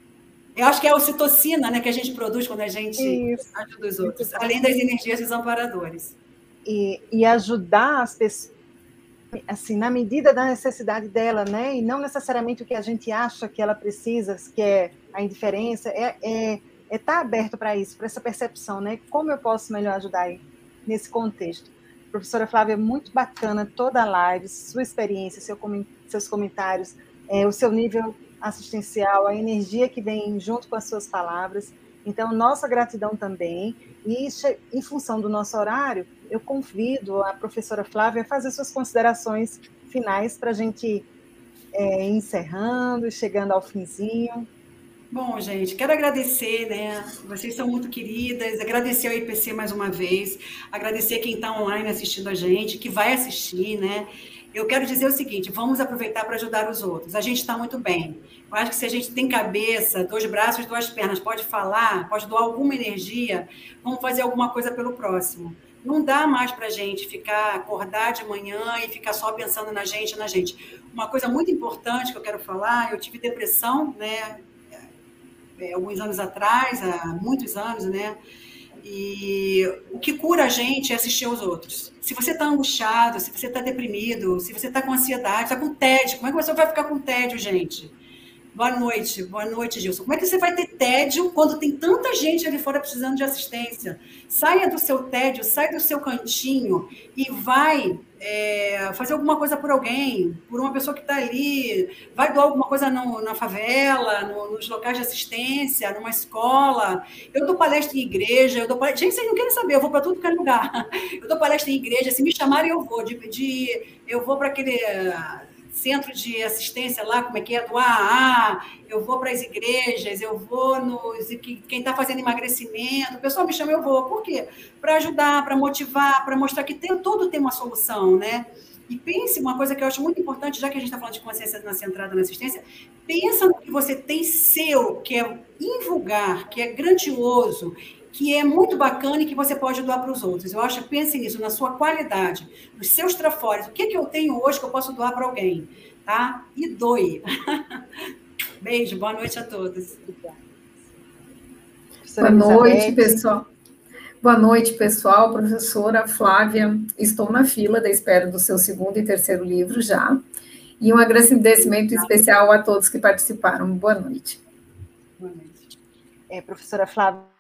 Eu acho que é a ocitocina, né, que a gente produz quando a gente isso. ajuda os outros, isso. Além das energias dos amparadores. E, e ajudar as pessoas, assim, na medida da necessidade dela, né? E não necessariamente o que a gente acha que ela precisa, que é a indiferença, é... é é estar aberto para isso, para essa percepção, né? Como eu posso melhor ajudar aí nesse contexto? Professora Flávia, muito bacana toda a live, sua experiência, seu, seus comentários, é, o seu nível assistencial, a energia que vem junto com as suas palavras. Então, nossa gratidão também. E, em função do nosso horário, eu convido a professora Flávia a fazer suas considerações finais para a gente é, ir encerrando, chegando ao finzinho. Bom, gente, quero agradecer, né? Vocês são muito queridas, agradecer ao I P C mais uma vez, agradecer quem está online assistindo a gente, que vai assistir, né? Eu quero dizer o seguinte, vamos aproveitar para ajudar os outros. A gente está muito bem. Eu acho que se a gente tem cabeça, dois braços, duas pernas, pode falar, pode doar alguma energia, vamos fazer alguma coisa pelo próximo. Não dá mais para a gente ficar, acordar de manhã e ficar só pensando na gente, na gente. Uma coisa muito importante que eu quero falar, eu tive depressão, né? É, alguns anos atrás, há muitos anos, né? E o que cura a gente é assistir aos outros. Se você está angustiado, se você está deprimido, se você está com ansiedade, está com tédio, como é que você vai ficar com tédio, gente? Boa noite, boa noite, Gilson. Como é que você vai ter tédio quando tem tanta gente ali fora precisando de assistência? Saia do seu tédio, sai do seu cantinho e vai é, fazer alguma coisa por alguém, por uma pessoa que está ali, vai doar alguma coisa no, na favela, no, nos locais de assistência, numa escola. Eu dou palestra em igreja, eu dou palestra... Gente, vocês não querem saber, eu vou para tudo que é lugar. Eu dou palestra em igreja, se me chamarem eu vou, de, de, eu vou para aquele... centro de assistência lá, como é que é, do A A A, eu vou para as igrejas, eu vou nos... Quem está fazendo emagrecimento, o pessoal me chama, eu vou. Por quê? Para ajudar, para motivar, para mostrar que tem, tudo tem uma solução, né? E pense, uma coisa que eu acho muito importante, já que a gente está falando de consciência centrada na assistência, pensa no que você tem seu, que é invulgar, que é grandioso, que é muito bacana e que você pode doar para os outros. Eu acho, pense nisso, na sua qualidade, nos seus trafores. O que, que eu tenho hoje que eu posso doar para alguém? Tá? E doe. Beijo, boa noite a todos. Boa noite, pessoal. Boa noite, pessoal. Professora Flávia, estou na fila da espera do seu segundo e terceiro livro já. E um agradecimento especial a todos que participaram. Boa noite. Boa noite. É, professora Flávia,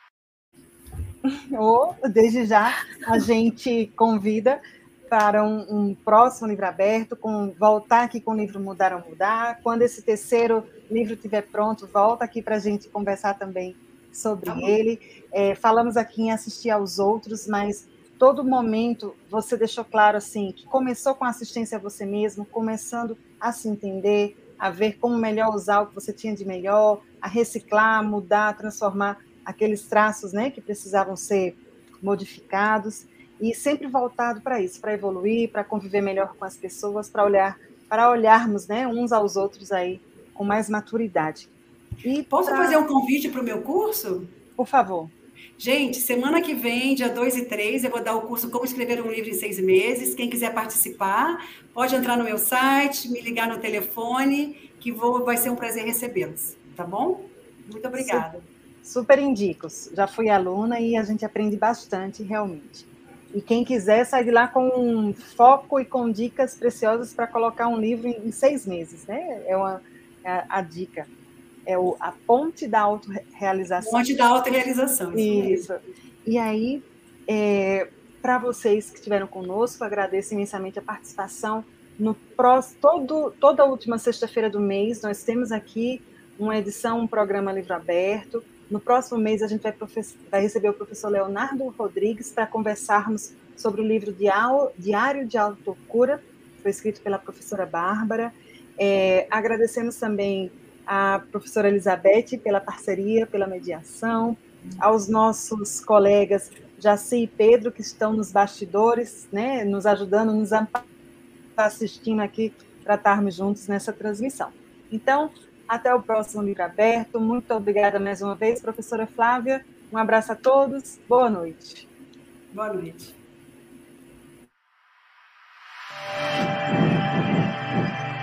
ou, desde já, a gente convida para um, um próximo livro aberto, com, voltar aqui com o livro Mudar ou Mudar. Quando esse terceiro livro estiver pronto, volta aqui para a gente conversar também sobre tá ele. É, falamos aqui em assistir aos outros, mas todo momento você deixou claro assim, que começou com assistência a você mesmo, começando a se entender, a ver como melhor usar o que você tinha de melhor, a reciclar, mudar, transformar aqueles traços, né, que precisavam ser modificados, e sempre voltado para isso, para evoluir, para conviver melhor com as pessoas, para olhar, para olharmos, né, uns aos outros aí com mais maturidade. E Posso pra... fazer um convite para o meu curso? Por favor. Gente, semana que vem, dia dois e três, eu vou dar o curso Como Escrever um Livro em Seis Meses. Quem quiser participar, pode entrar no meu site, me ligar no telefone, que vou, vai ser um prazer recebê-los, tá bom? Muito obrigada. Super, super indico. Já fui aluna e a gente aprende bastante, realmente. E quem quiser, sai de lá com um foco e com dicas preciosas para colocar um livro em, em seis meses, né? É uma, é a, a dica. É o, a ponte da autorrealização. Ponte da autorrealização, isso, isso. E aí, é, para vocês que estiveram conosco, agradeço imensamente a participação. No próximo, todo, toda a última sexta-feira do mês, nós temos aqui uma edição, um programa Livro Aberto. No próximo mês, a gente vai, vai receber o professor Leonardo Rodrigues para conversarmos sobre o livro Diário de Autocura, que foi escrito pela professora Bárbara. É, agradecemos também a professora Elizabeth pela parceria, pela mediação, aos nossos colegas Jaci e Pedro, que estão nos bastidores, né, nos ajudando, nos assistindo aqui para estarmos juntos nessa transmissão. Então, até o próximo Livro Aberto. Muito obrigada mais uma vez, professora Flávia. Um abraço a todos. Boa noite. Boa noite.